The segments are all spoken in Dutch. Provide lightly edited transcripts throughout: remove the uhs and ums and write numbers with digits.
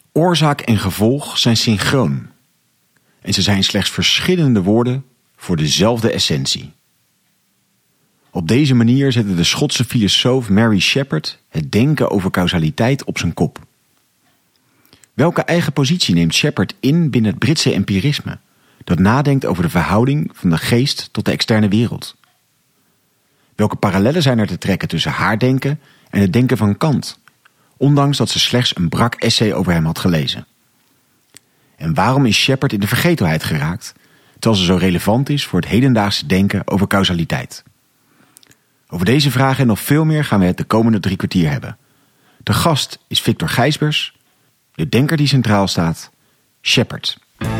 Oorzaak en gevolg zijn synchroon. En ze zijn slechts verschillende woorden voor dezelfde essentie. Op deze manier zette de Schotse filosoof Mary Shepard het denken over causaliteit op zijn kop. Welke eigen positie neemt Shepard in binnen het Britse empirisme, dat nadenkt over de verhouding van de geest tot de externe wereld? Welke parallellen zijn er te trekken tussen haar denken en het denken van Kant, ondanks dat ze slechts een brak essay over hem had gelezen? En waarom is Shepard in de vergetelheid geraakt, terwijl ze zo relevant is voor het hedendaagse denken over causaliteit? Over deze vragen en nog veel meer gaan we het de komende 3 kwartier hebben. De gast is Victor Gijsbers, de denker die centraal staat, Shepard.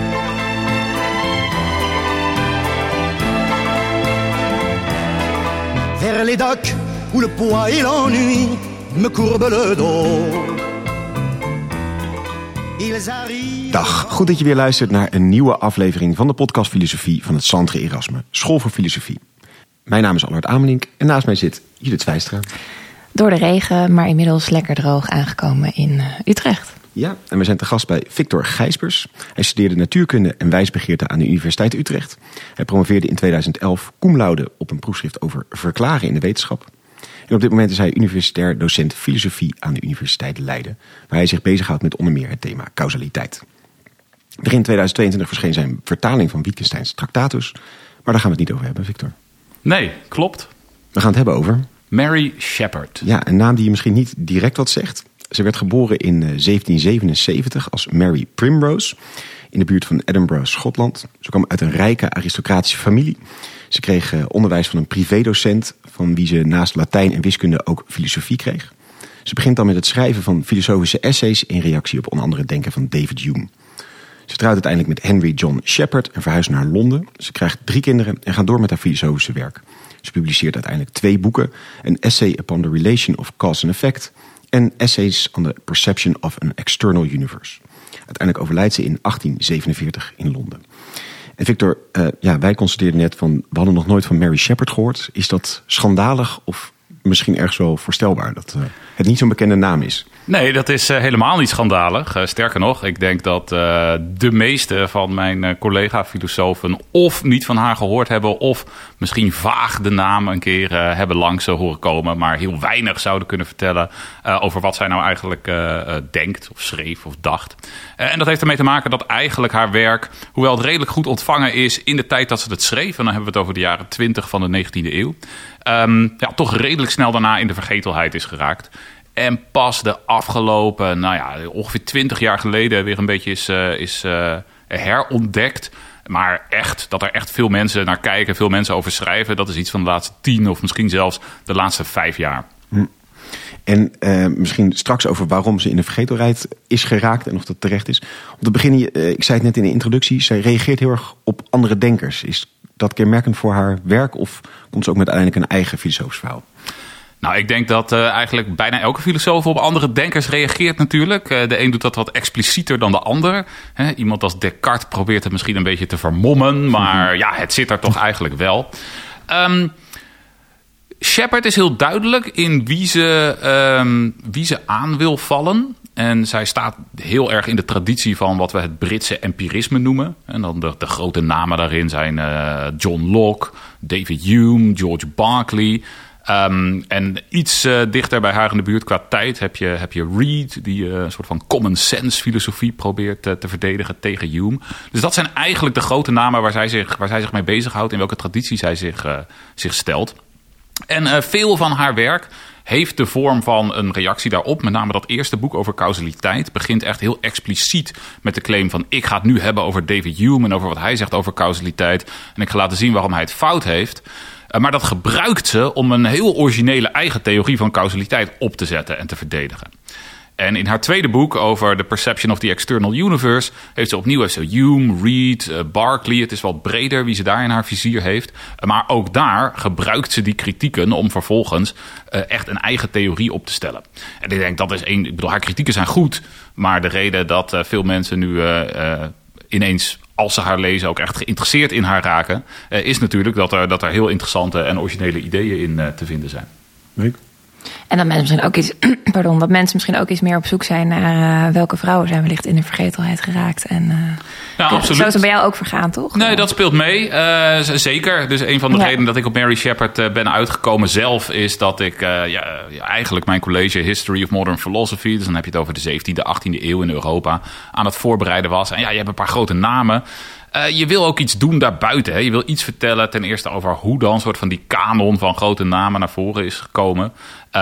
Vers les docks où le poids et l'ennui me courbent le dos. Dag, goed dat je weer luistert naar een nieuwe aflevering van de podcast Filosofie van het Centre Erasme, School voor Filosofie. Mijn naam is Allard Amelink en naast mij zit Judith Zwijstra. Door de regen, maar inmiddels lekker droog aangekomen in Utrecht. Ja, en we zijn te gast bij Victor Gijsbers. Hij studeerde natuurkunde en wijsbegeerte aan de Universiteit Utrecht. Hij promoveerde in 2011 cum laude op een proefschrift over verklaren in de wetenschap. En op dit moment is hij universitair docent filosofie aan de Universiteit Leiden, waar hij zich bezighoudt met onder meer het thema causaliteit. Begin 2022 verscheen zijn vertaling van Wittgensteins Tractatus, maar daar gaan we het niet over hebben, Victor. Nee, klopt. We gaan het hebben over Mary Shepard. Ja, een naam die je misschien niet direct wat zegt. Ze werd geboren in 1777 als Mary Primrose in de buurt van Edinburgh, Schotland. Ze kwam uit een rijke aristocratische familie. Ze kreeg onderwijs van een privédocent van wie ze naast Latijn en wiskunde ook filosofie kreeg. Ze begint dan met het schrijven van filosofische essays in reactie op onder andere het denken van David Hume. Ze trouwt uiteindelijk met Henry John Shepard en verhuist naar Londen. Ze krijgt 3 kinderen en gaat door met haar filosofische werk. Ze publiceert uiteindelijk 2 boeken: een essay upon the relation of cause and effect en essays on the perception of an external universe. Uiteindelijk overlijdt ze in 1847 in Londen. En Victor, wij constateerden net van, we hadden nog nooit van Mary Shepard gehoord. Is dat schandalig of misschien ergens wel voorstelbaar dat het niet zo'n bekende naam is? Nee, dat is helemaal niet schandalig. Sterker nog, ik denk dat de meeste van mijn collega-filosofen of niet van haar gehoord hebben, of misschien vaag de naam een keer hebben langs horen komen, maar heel weinig zouden kunnen vertellen over wat zij nou eigenlijk denkt of schreef of dacht. En dat heeft ermee te maken dat eigenlijk haar werk, hoewel het redelijk goed ontvangen is in de tijd dat ze het schreef, en dan hebben we het over de jaren 20 van de 19e eeuw, toch redelijk snel daarna in de vergetelheid is geraakt. En pas de afgelopen, ongeveer 20 jaar geleden weer een beetje is herontdekt. Maar echt, dat er echt veel mensen naar kijken, veel mensen over schrijven, dat is iets van de laatste 10 of misschien zelfs de laatste 5 jaar. En misschien straks over waarom ze in de vergetelheid is geraakt en of dat terecht is. Om te beginnen, ik zei het net in de introductie, zij reageert heel erg op andere denkers. Is dat kenmerkend voor haar werk of komt ze ook met uiteindelijk een eigen filosofisch verhaal? Nou, ik denk dat eigenlijk bijna elke filosoof op andere denkers reageert natuurlijk. De een doet dat wat explicieter dan de ander. Iemand als Descartes probeert het misschien een beetje te vermommen, maar het zit er toch eigenlijk wel. Shepard is heel duidelijk in wie ze aan wil vallen. En zij staat heel erg in de traditie van wat we het Britse empirisme noemen. En dan de grote namen daarin zijn John Locke, David Hume, George Berkeley. En iets dichter bij haar in de buurt qua tijd heb je Reid, die een soort van common sense filosofie probeert te verdedigen tegen Hume. Dus dat zijn eigenlijk de grote namen waar zij zich mee bezighoudt, in welke traditie zij zich stelt. En veel van haar werk heeft de vorm van een reactie daarop. Met name dat eerste boek over causaliteit begint echt heel expliciet met de claim van, ik ga het nu hebben over David Hume en over wat hij zegt over causaliteit. En ik ga laten zien waarom hij het fout heeft. Maar dat gebruikt ze om een heel originele eigen theorie van causaliteit op te zetten en te verdedigen. En in haar tweede boek over The Perception of the External Universe heeft ze opnieuw Hume, Reid, Berkeley. Het is wat breder wie ze daar in haar vizier heeft. Maar ook daar gebruikt ze die kritieken om vervolgens echt een eigen theorie op te stellen. En ik denk dat is haar kritieken zijn goed, maar de reden dat veel mensen nu ineens, als ze haar lezen, ook echt geïnteresseerd in haar raken, is natuurlijk dat er heel interessante en originele ideeën in te vinden zijn. Leuk. En dat mensen misschien ook iets meer op zoek zijn naar welke vrouwen zijn wellicht in de vergetelheid geraakt. En absoluut. Zo is het bij jou ook vergaan, toch? Nee, dat speelt mee. Zeker. Dus een van de redenen dat ik op Mary Shepard ben uitgekomen zelf is dat ik eigenlijk mijn college History of Modern Philosophy, dus dan heb je het over de 17e, 18e eeuw in Europa, aan het voorbereiden was. En je hebt een paar grote namen. Je wil ook iets doen daarbuiten. Hè? Je wil iets vertellen ten eerste over hoe dan soort van die kanon van grote namen naar voren is gekomen.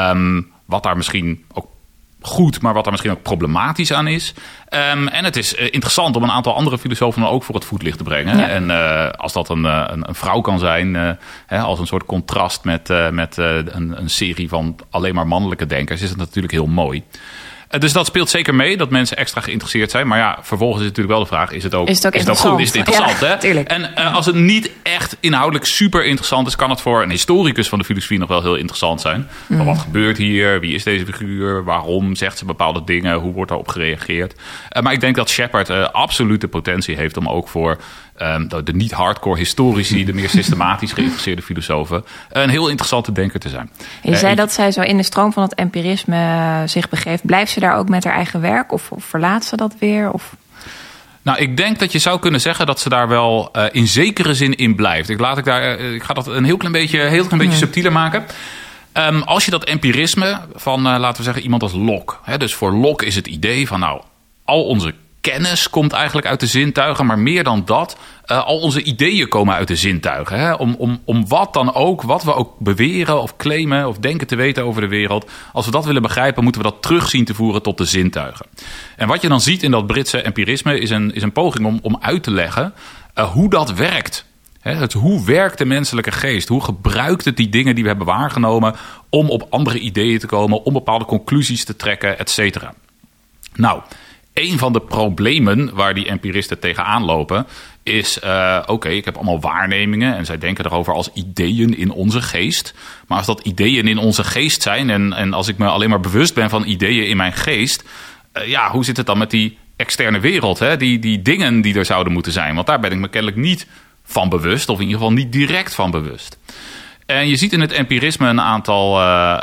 Wat daar misschien ook goed, maar wat daar misschien ook problematisch aan is. En het is interessant om een aantal andere filosofen dan ook voor het voetlicht te brengen. Ja. En als dat een vrouw kan zijn, als een soort contrast met een serie van alleen maar mannelijke denkers, is het natuurlijk heel mooi. Dus dat speelt zeker mee, dat mensen extra geïnteresseerd zijn. Maar ja, vervolgens is natuurlijk wel de vraag, is het ook goed? Is het interessant? Ja, hè? En als het niet echt inhoudelijk super interessant is, kan het voor een historicus van de filosofie nog wel heel interessant zijn. Maar wat gebeurt hier? Wie is deze figuur? Waarom zegt ze bepaalde dingen? Hoe wordt daarop gereageerd? Maar ik denk dat Shepard absoluut de potentie heeft om ook voor de niet-hardcore historici, de meer systematisch geïnteresseerde filosofen, een heel interessante denker te zijn. Je zei dat zij zo in de stroom van het empirisme zich begeeft. Blijft ze daar ook met haar eigen werk of verlaat ze dat weer? Of? Nou, ik denk dat je zou kunnen zeggen dat ze daar wel in zekere zin in blijft. Ik ga dat een heel klein beetje subtieler maken. Als je dat empirisme van, laten we zeggen, iemand als Locke. Dus voor Locke is het idee van, al onze kennis komt eigenlijk uit de zintuigen, maar meer dan dat, al onze ideeën komen uit de zintuigen. Hè? Om wat dan ook, wat we ook beweren of claimen of denken te weten over de wereld, als we dat willen begrijpen, moeten we dat terug zien te voeren tot de zintuigen. En wat je dan ziet in dat Britse empirisme is een poging om uit te leggen hoe dat werkt. Hoe werkt de menselijke geest? Hoe gebruikt het die dingen die we hebben waargenomen om op andere ideeën te komen, om bepaalde conclusies te trekken, et cetera. Nou, een van de problemen waar die empiristen tegenaan lopen is, ik heb allemaal waarnemingen en zij denken erover als ideeën in onze geest. Maar als dat ideeën in onze geest zijn en als ik me alleen maar bewust ben van ideeën in mijn geest, hoe zit het dan met die externe wereld? Hè? Die dingen die er zouden moeten zijn, want daar ben ik me kennelijk niet van bewust, of in ieder geval niet direct van bewust. En je ziet in het empirisme een aantal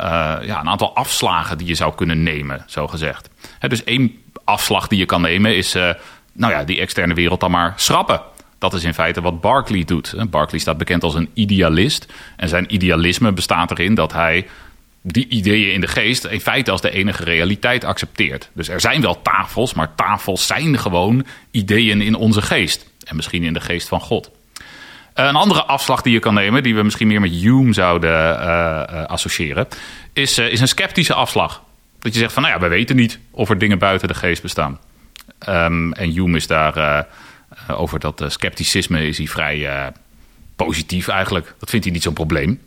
afslagen die je zou kunnen nemen, zo gezegd. Dus één afslag die je kan nemen is die externe wereld dan maar schrappen. Dat is in feite wat Berkeley doet. Berkeley staat bekend als een idealist. En zijn idealisme bestaat erin dat hij die ideeën in de geest in feite als de enige realiteit accepteert. Dus er zijn wel tafels, maar tafels zijn gewoon ideeën in onze geest. En misschien in de geest van God. Een andere afslag die je kan nemen, die we misschien meer met Hume zouden associëren, is een sceptische afslag. Dat je zegt van, we weten niet of er dingen buiten de geest bestaan. En Hume is daar over dat scepticisme is hij vrij positief eigenlijk. Dat vindt hij niet zo'n probleem.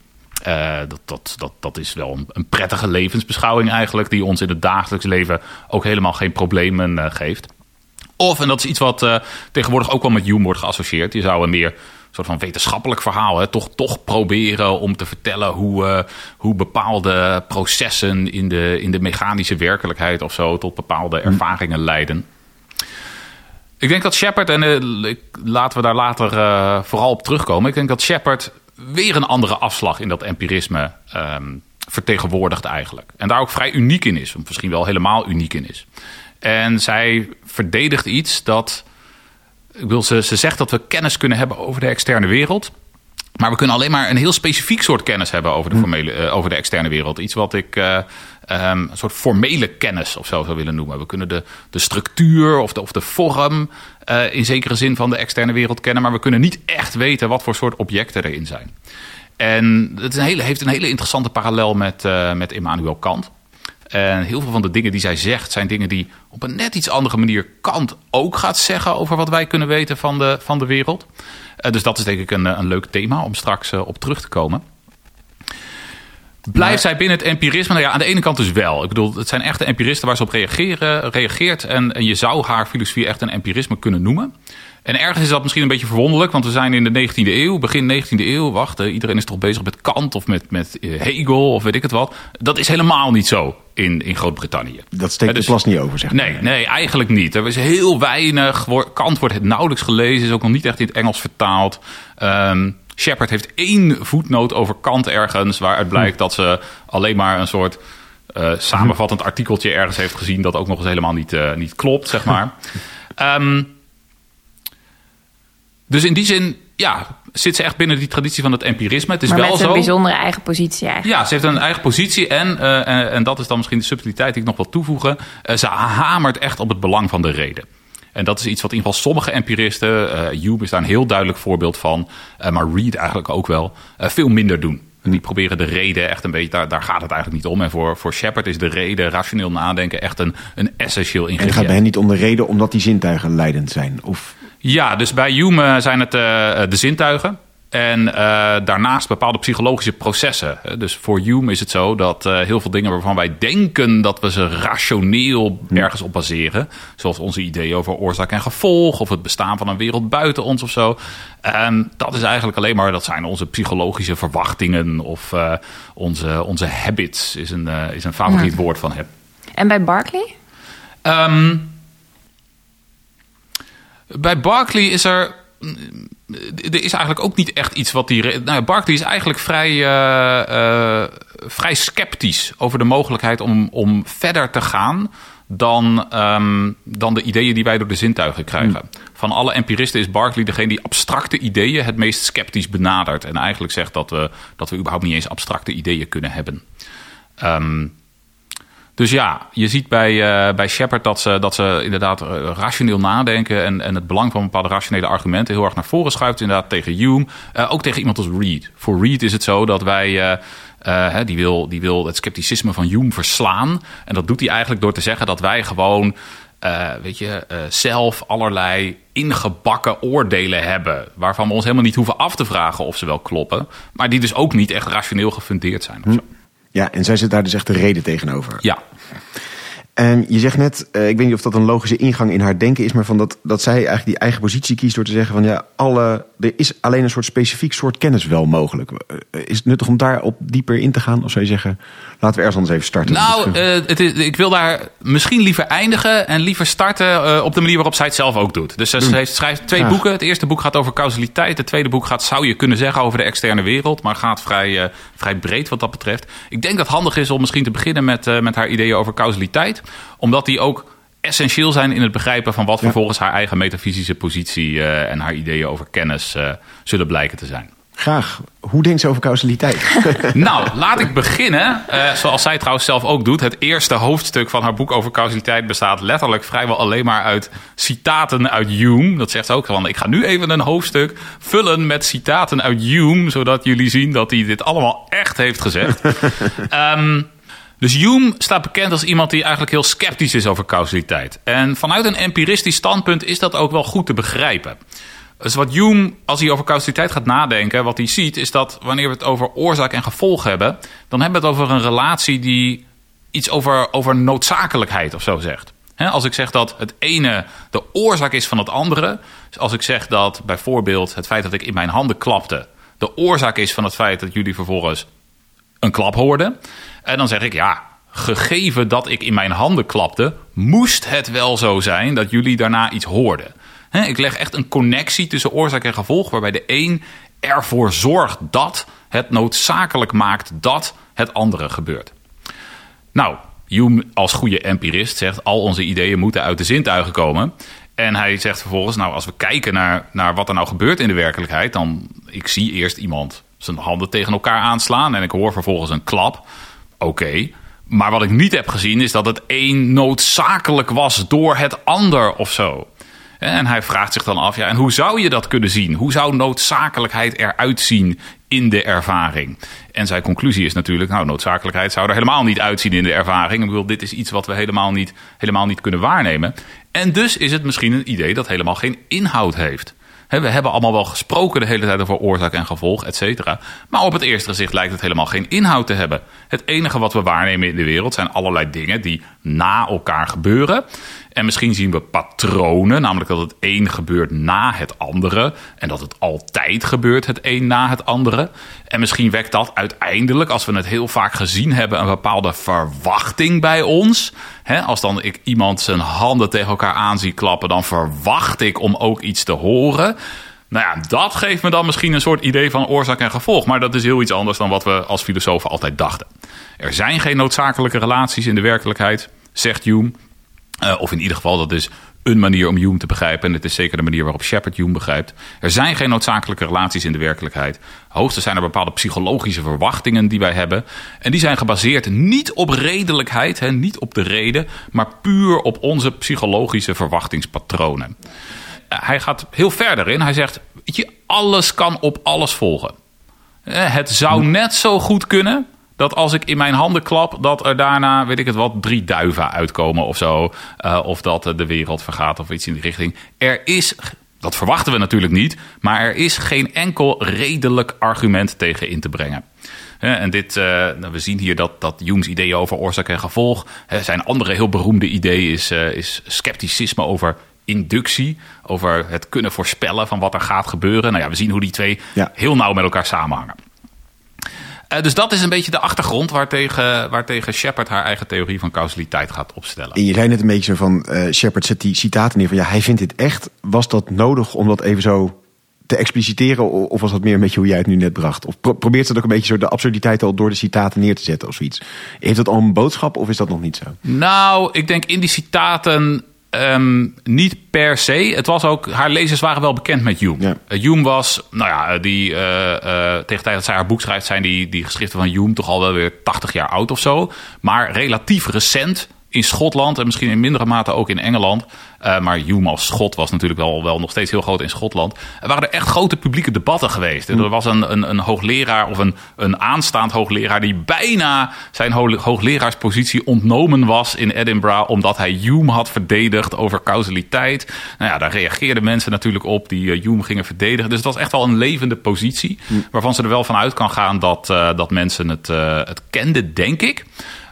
Dat is wel een prettige levensbeschouwing eigenlijk, die ons in het dagelijks leven ook helemaal geen problemen geeft. En dat is iets wat tegenwoordig ook wel met Hume wordt geassocieerd. Je zou een meer soort van wetenschappelijk verhaal toch proberen om te vertellen hoe bepaalde processen in de mechanische werkelijkheid of zo tot bepaalde ervaringen leiden. Ik denk dat Shepard, en laten we daar later vooral op terugkomen, ik denk dat Shepard weer een andere afslag in dat empirisme vertegenwoordigt eigenlijk. En daar ook vrij uniek in is, of misschien wel helemaal uniek in is. En zij verdedigt iets dat, ze zegt dat we kennis kunnen hebben over de externe wereld. Maar we kunnen alleen maar een heel specifiek soort kennis hebben over de externe wereld. Iets wat ik een soort formele kennis of zo zou willen noemen. We kunnen de structuur of de vorm in zekere zin van de externe wereld kennen. Maar we kunnen niet echt weten wat voor soort objecten erin zijn. En het heeft een hele interessante parallel met Immanuel Kant. En heel veel van de dingen die zij zegt zijn dingen die op een net iets andere manier Kant ook gaat zeggen over wat wij kunnen weten van de wereld. Dus dat is denk ik een leuk thema om straks op terug te komen. Blijft zij binnen het empirisme? Aan de ene kant dus wel. Ik bedoel, het zijn echte empiristen waar ze op reageert. En je zou haar filosofie echt een empirisme kunnen noemen. En ergens is dat misschien een beetje verwonderlijk, want we zijn in de 19e eeuw, begin 19e eeuw. Iedereen is toch bezig met Kant of met Hegel of weet ik het wat. Dat is helemaal niet zo in Groot-Brittannië. Dat steekt de plas niet over, zeg maar. Nee, eigenlijk niet. Er is heel weinig. Kant wordt nauwelijks gelezen, is ook nog niet echt in het Engels vertaald. Shepard heeft 1 voetnoot over Kant ergens, waaruit blijkt dat ze alleen maar een soort samenvattend artikeltje ergens heeft gezien dat ook nog eens helemaal niet klopt, zeg maar. Dus in die zin, zit ze echt binnen die traditie van het empirisme. Het is maar wel met zo. Een bijzondere eigen positie eigenlijk. Ja, ze heeft een eigen positie en dat is dan misschien de subtiliteit die ik nog wil toevoegen. Ze hamert echt op het belang van de reden. En dat is iets wat in ieder geval sommige empiristen, Hume is daar een heel duidelijk voorbeeld van, maar Reid eigenlijk ook wel, veel minder doen. Die proberen de reden echt een beetje, daar gaat het eigenlijk niet om. En voor Shepard is de reden, rationeel nadenken, echt een essentieel ingrediënt. En het gaat bij hen niet om de reden omdat die zintuigen leidend zijn? Of... Ja, dus bij Hume zijn het de zintuigen. En daarnaast bepaalde psychologische processen. Dus voor Hume is het zo dat heel veel dingen waarvan wij denken dat we ze rationeel ergens op baseren. Zoals onze ideeën over oorzaak en gevolg. Of het bestaan van een wereld buiten ons of zo. Dat is eigenlijk alleen maar, dat zijn onze psychologische verwachtingen. Of onze habits is een favoriet woord van hem. En bij Berkeley? Bij Berkeley is er is eigenlijk ook niet echt iets wat die... Berkeley is eigenlijk vrij sceptisch over de mogelijkheid om verder te gaan dan de ideeën die wij door de zintuigen krijgen. Van alle empiristen is Berkeley degene die abstracte ideeën het meest sceptisch benadert. En eigenlijk zegt dat we überhaupt niet eens abstracte ideeën kunnen hebben. Dus ja, je ziet bij Shepard dat ze inderdaad rationeel nadenken en het belang van bepaalde rationele argumenten heel erg naar voren schuift. Inderdaad tegen Hume, ook tegen iemand als Reid. Voor Reid is het zo dat wij, die wil het scepticisme van Hume verslaan. En dat doet hij eigenlijk door te zeggen dat wij gewoon, zelf allerlei ingebakken oordelen hebben. Waarvan we ons helemaal niet hoeven af te vragen of ze wel kloppen. Maar die dus ook niet echt rationeel gefundeerd zijn of zo. Ja, en zij zit daar dus echt de reden tegenover. Ja. En je zegt net, ik weet niet of dat een logische ingang in haar denken is, maar van dat zij eigenlijk die eigen positie kiest door te zeggen van er is alleen een soort specifiek soort kennis wel mogelijk. Is het nuttig om daar op dieper in te gaan? Of zou je zeggen, laten we ergens anders even starten? Nou, ik wil daar misschien liever eindigen en liever starten op de manier waarop zij het zelf ook doet. Dus ze schrijft 2 boeken. Het eerste boek gaat over causaliteit. Het tweede boek gaat, zou je kunnen zeggen, over de externe wereld, maar gaat vrij breed wat dat betreft. Ik denk dat het handig is om misschien te beginnen met haar ideeën over causaliteit, omdat die ook essentieel zijn in het begrijpen van wat vervolgens haar eigen metafysische positie en haar ideeën over kennis zullen blijken te zijn. Graag. Hoe denkt ze over causaliteit? Nou, laat ik beginnen, zoals zij trouwens zelf ook doet. Het eerste hoofdstuk van haar boek over causaliteit bestaat letterlijk vrijwel alleen maar uit citaten uit Hume. Dat zegt ze ook van, ik ga nu even een hoofdstuk vullen met citaten uit Hume, zodat jullie zien dat hij dit allemaal echt heeft gezegd. Dus Hume staat bekend als iemand die eigenlijk heel sceptisch is over causaliteit. En vanuit een empiristisch standpunt is dat ook wel goed te begrijpen. Dus wat Hume, als hij over causaliteit gaat nadenken, wat hij ziet, is dat wanneer we het over oorzaak en gevolg hebben, dan hebben we het over een relatie die iets over noodzakelijkheid of zo zegt. Als ik zeg dat het ene de oorzaak is van het andere, dus als ik zeg dat bijvoorbeeld het feit dat ik in mijn handen klapte de oorzaak is van het feit dat jullie vervolgens een klap hoorden, en dan zeg ik, gegeven dat ik in mijn handen klapte, moest het wel zo zijn dat jullie daarna iets hoorden. Ik leg echt een connectie tussen oorzaak en gevolg, waarbij de een ervoor zorgt dat het noodzakelijk maakt dat het andere gebeurt. Nou, Hume als goede empirist zegt, al onze ideeën moeten uit de zintuigen komen. En hij zegt vervolgens, als we kijken naar wat er nou gebeurt in de werkelijkheid, dan ik zie eerst iemand zijn handen tegen elkaar aanslaan en ik hoor vervolgens een klap. Oké. Maar wat ik niet heb gezien is dat het een noodzakelijk was door het ander of zo. En hij vraagt zich dan af, en hoe zou je dat kunnen zien? Hoe zou noodzakelijkheid eruit zien in de ervaring? En zijn conclusie is natuurlijk, noodzakelijkheid zou er helemaal niet uitzien in de ervaring. Ik bedoel, dit is iets wat we helemaal niet kunnen waarnemen. En dus is het misschien een idee dat helemaal geen inhoud heeft. We hebben allemaal wel gesproken de hele tijd over oorzaak en gevolg, et cetera. Maar op het eerste gezicht lijkt het helemaal geen inhoud te hebben. Het enige wat we waarnemen in de wereld zijn allerlei dingen die na elkaar gebeuren. En misschien zien we patronen, namelijk dat het een gebeurt na het andere. En dat het altijd gebeurt, het een na het andere. En misschien wekt dat uiteindelijk, als we het heel vaak gezien hebben, een bepaalde verwachting bij ons. Als dan ik iemand zijn handen tegen elkaar aan zie klappen, dan verwacht ik om ook iets te horen. Nou ja, dat geeft me dan misschien een soort idee van oorzaak en gevolg. Maar dat is heel iets anders dan wat we als filosofen altijd dachten. Er zijn geen noodzakelijke relaties in de werkelijkheid, zegt Hume. Of in ieder geval, dat is een manier om Hume te begrijpen. En dit is zeker de manier waarop Shepard Hume begrijpt. Er zijn geen noodzakelijke relaties in de werkelijkheid. Hoogstens zijn er bepaalde psychologische verwachtingen die wij hebben. En die zijn gebaseerd niet op redelijkheid, niet op de reden, maar puur op onze psychologische verwachtingspatronen. Hij gaat heel verder in. Hij zegt, weet je, alles kan op alles volgen. Het zou net zo goed kunnen dat als ik in mijn handen klap, dat er daarna, weet ik het wat, 3 duiven uitkomen of zo. Of dat de wereld vergaat of iets in die richting. Er is, dat verwachten we natuurlijk niet, maar er is geen enkel redelijk argument tegen in te brengen. En dit, we zien hier dat Hume's ideeën over oorzaak en gevolg. Zijn andere heel beroemde idee is scepticisme over inductie, over het kunnen voorspellen van wat er gaat gebeuren. Nou ja, we zien hoe die twee heel nauw met elkaar samenhangen. Dus dat is een beetje de achtergrond waartegen Shepard haar eigen theorie van causaliteit gaat opstellen. En je zei net een beetje van, Shepard zet die citaten neer van, ja, hij vindt dit echt. Was dat nodig om dat even zo te expliciteren? Of was dat meer een beetje hoe jij het nu net bracht? Of probeert ze ook een beetje zo de absurditeit al door de citaten neer te zetten of zoiets? Heeft dat al een boodschap of is dat nog niet zo? Nou, ik denk in die citaten niet per se. Het was ook, haar lezers waren wel bekend met Hume. Ja. Hume was, tegen de tijd dat zij haar boek schrijft, zijn die geschriften van Hume toch al wel weer 80 jaar oud of zo. Maar relatief recent in Schotland en misschien in mindere mate ook in Engeland. Maar Hume als Schot was natuurlijk wel nog steeds heel groot in Schotland. Er waren er echt grote publieke debatten geweest. Er was een hoogleraar of een aanstaand hoogleraar die bijna zijn hoogleraarspositie ontnomen was in Edinburgh, omdat hij Hume had verdedigd over causaliteit. Nou ja, daar reageerden mensen natuurlijk op die Hume gingen verdedigen. Dus het was echt wel een levende positie, waarvan ze er wel van uit kan gaan dat mensen het kenden, denk ik.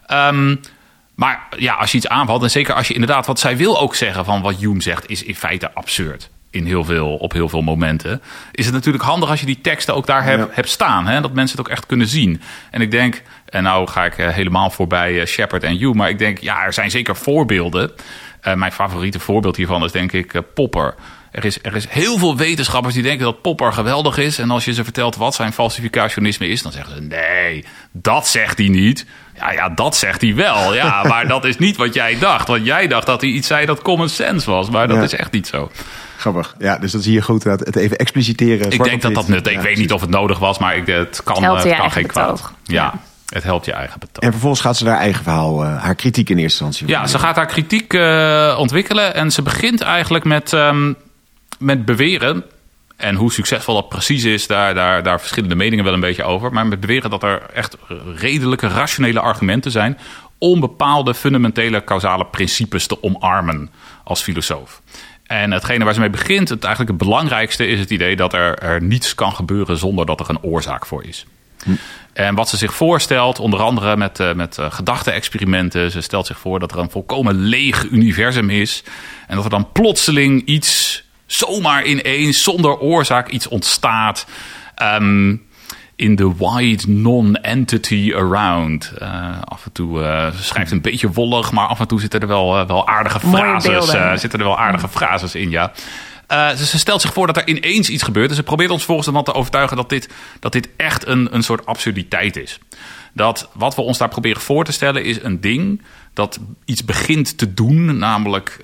Maar ja, als je iets aanvalt, en zeker als je inderdaad, wat zij wil ook zeggen van wat Hume zegt, is in feite absurd. Op heel veel momenten. Is het natuurlijk handig als je die teksten ook daar hebt staan. Hè? Dat mensen het ook echt kunnen zien. En ik denk, en nou ga ik helemaal voorbij Shepard en Hume, maar ik denk, ja, er zijn zeker voorbeelden. Mijn favoriete voorbeeld hiervan is denk ik Popper. Er is heel veel wetenschappers die denken dat Popper geweldig is. En als je ze vertelt wat zijn falsificationisme is, dan zeggen ze, nee, dat zegt hij niet. Ja, dat zegt hij wel. Ja, maar dat is niet wat jij dacht. Want jij dacht dat hij iets zei dat common sense was. Maar dat is echt niet zo. Grappig. Ja, dus dat zie je goed. Het even expliciteren. Ik denk dat nuttig. Ik weet niet of het nodig was, maar het kan geen kwaad. Ja. Het helpt je eigen betoog. En vervolgens gaat ze haar eigen verhaal, haar kritiek in eerste instantie. Ja, ze gaat haar kritiek ontwikkelen. En ze begint eigenlijk met beweren. En hoe succesvol dat precies is, daar verschillende meningen wel een beetje over. Maar met beweren dat er echt redelijke, rationele argumenten zijn om bepaalde fundamentele causale principes te omarmen als filosoof. En hetgene waar ze mee begint, eigenlijk het belangrijkste, is het idee dat er niets kan gebeuren zonder dat er een oorzaak voor is. En wat ze zich voorstelt, onder andere met gedachte-experimenten. Ze stelt zich voor dat er een volkomen leeg universum is. En dat er dan plotseling iets, zomaar ineens, zonder oorzaak, iets ontstaat. In the wide non-entity around. Af en toe ze schrijft een beetje wollig, maar af en toe zitten er wel aardige frases in, ja. Ze stelt zich voor dat er ineens iets gebeurt. En ze probeert ons volgens dan te overtuigen dat dit echt een soort absurditeit is. Dat wat we ons daar proberen voor te stellen is een ding dat iets begint te doen, namelijk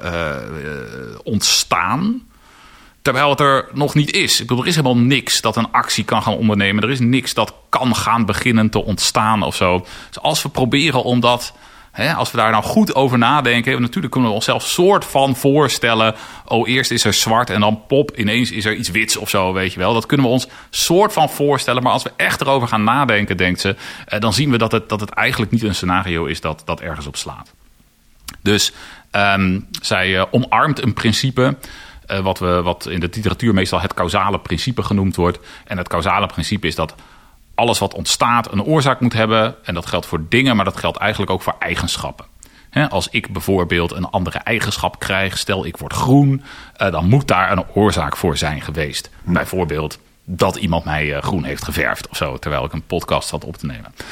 ontstaan, terwijl het er nog niet is. Ik bedoel, er is helemaal niks dat een actie kan gaan ondernemen. Er is niks dat kan gaan beginnen te ontstaan of zo. Dus als we proberen om dat, als we daar nou goed over nadenken, natuurlijk kunnen we onszelf soort van voorstellen, eerst is er zwart en dan ineens is er iets wits of zo, weet je wel. Dat kunnen we ons soort van voorstellen, maar als we echt erover gaan nadenken, denkt ze, dan zien we dat het eigenlijk niet een scenario is dat ergens op slaat. Dus zij omarmt een principe, wat in de literatuur meestal het causale principe genoemd wordt. En het causale principe is dat alles wat ontstaat een oorzaak moet hebben. En dat geldt voor dingen, maar dat geldt eigenlijk ook voor eigenschappen. Als ik bijvoorbeeld een andere eigenschap krijg, stel ik word groen, dan moet daar een oorzaak voor zijn geweest. Bijvoorbeeld dat iemand mij groen heeft geverfd of zo, terwijl ik een podcast zat op te nemen.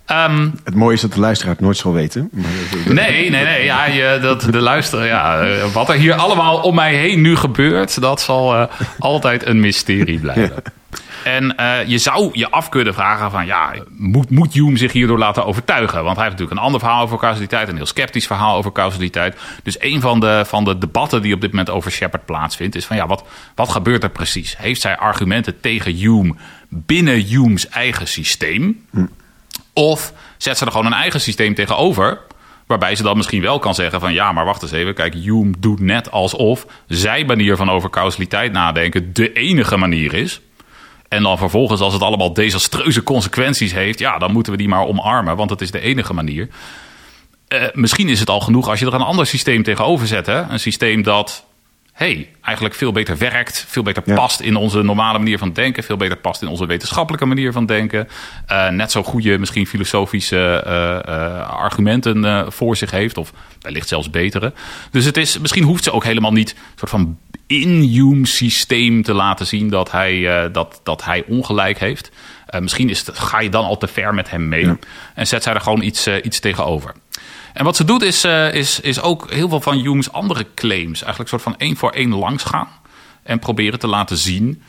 Het mooie is dat de luisteraar het nooit zal weten. Nee. Ja, de luisteraar. Ja, wat er hier allemaal om mij heen nu gebeurt, dat zal altijd een mysterie blijven. Ja. En je zou je af kunnen vragen van, moet Hume zich hierdoor laten overtuigen? Want hij heeft natuurlijk een ander verhaal over causaliteit, een heel sceptisch verhaal over causaliteit. Dus een van de debatten die op dit moment over Shepard plaatsvindt, is van, wat gebeurt er precies? Heeft zij argumenten tegen Hume binnen Hume's eigen systeem? Of zet ze er gewoon een eigen systeem tegenover, waarbij ze dan misschien wel kan zeggen van, maar wacht eens even, kijk, Hume doet net alsof zijn manier van over causaliteit nadenken de enige manier is. En dan vervolgens, als het allemaal desastreuze consequenties heeft, dan moeten we die maar omarmen, want het is de enige manier. Misschien is het al genoeg als je er een ander systeem tegenover zet. Hè? Een systeem dat eigenlijk veel beter werkt, veel beter past in onze normale manier van denken, veel beter past in onze wetenschappelijke manier van denken. Net zo goede, misschien filosofische argumenten voor zich heeft, of wellicht zelfs betere. Dus misschien hoeft ze ook helemaal niet soort van in Hume's systeem te laten zien dat hij ongelijk heeft. Misschien ga je dan al te ver met hem mee en zet zij er gewoon iets tegenover. En wat ze doet is ook heel veel van Hume's andere claims eigenlijk soort van 1 voor 1 langs gaan. En proberen te laten zien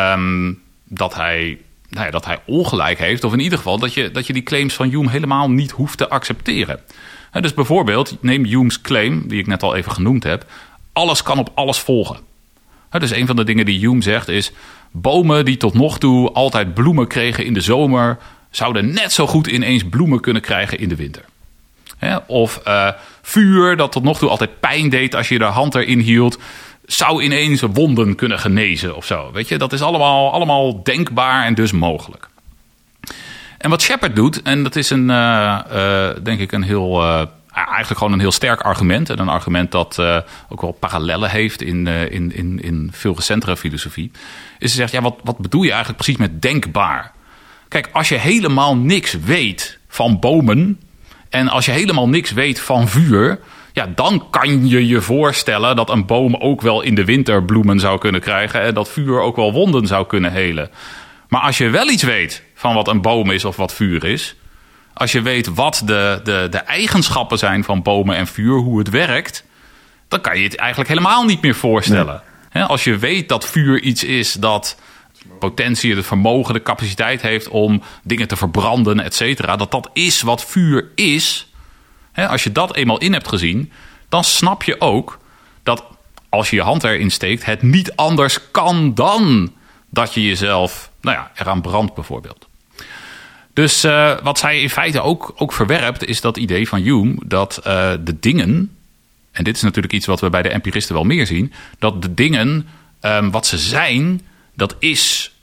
dat hij ongelijk heeft. Of in ieder geval dat je die claims van Hume helemaal niet hoeft te accepteren. Dus bijvoorbeeld, neem Hume's claim, die ik net al even genoemd heb. Alles kan op alles volgen. Dus een van de dingen die Hume zegt is, bomen die tot nog toe altijd bloemen kregen in de zomer, zouden net zo goed ineens bloemen kunnen krijgen in de winter. Of vuur dat tot nog toe altijd pijn deed als je de hand erin hield, zou ineens wonden kunnen genezen of zo. Weet je, dat is allemaal denkbaar en dus mogelijk. En wat Shepard doet, en dat is denk ik eigenlijk gewoon een heel sterk argument. En een argument dat ook wel parallellen heeft in veel recentere filosofie. Is ze zegt, wat bedoel je eigenlijk precies met denkbaar? Kijk, als je helemaal niks weet van bomen en als je helemaal niks weet van vuur, dan kan je je voorstellen dat een boom ook wel in de winter bloemen zou kunnen krijgen en dat vuur ook wel wonden zou kunnen helen. Maar als je wel iets weet van wat een boom is of wat vuur is, als je weet wat de eigenschappen zijn van bomen en vuur, hoe het werkt, dan kan je het eigenlijk helemaal niet meer voorstellen. Nee. Als je weet dat vuur iets is dat potentie, het vermogen, de capaciteit heeft om dingen te verbranden, et cetera, dat is wat vuur is. Als je dat eenmaal in hebt gezien, dan snap je ook dat als je je hand erin steekt, het niet anders kan dan dat je jezelf eraan brandt bijvoorbeeld. Dus wat zij in feite ook verwerpt, is dat idee van Hume dat de dingen, en dit is natuurlijk iets wat we bij de empiristen wel meer zien, dat de dingen, wat ze zijn, dat is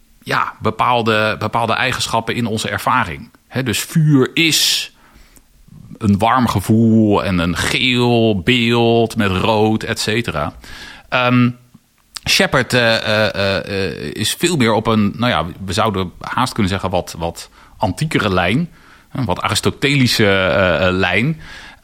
bepaalde eigenschappen in onze ervaring. Dus vuur is een warm gevoel en een geel beeld met rood, et cetera. Shepard is veel meer op een, we zouden haast kunnen zeggen wat antiekere lijn, een wat aristotelische lijn.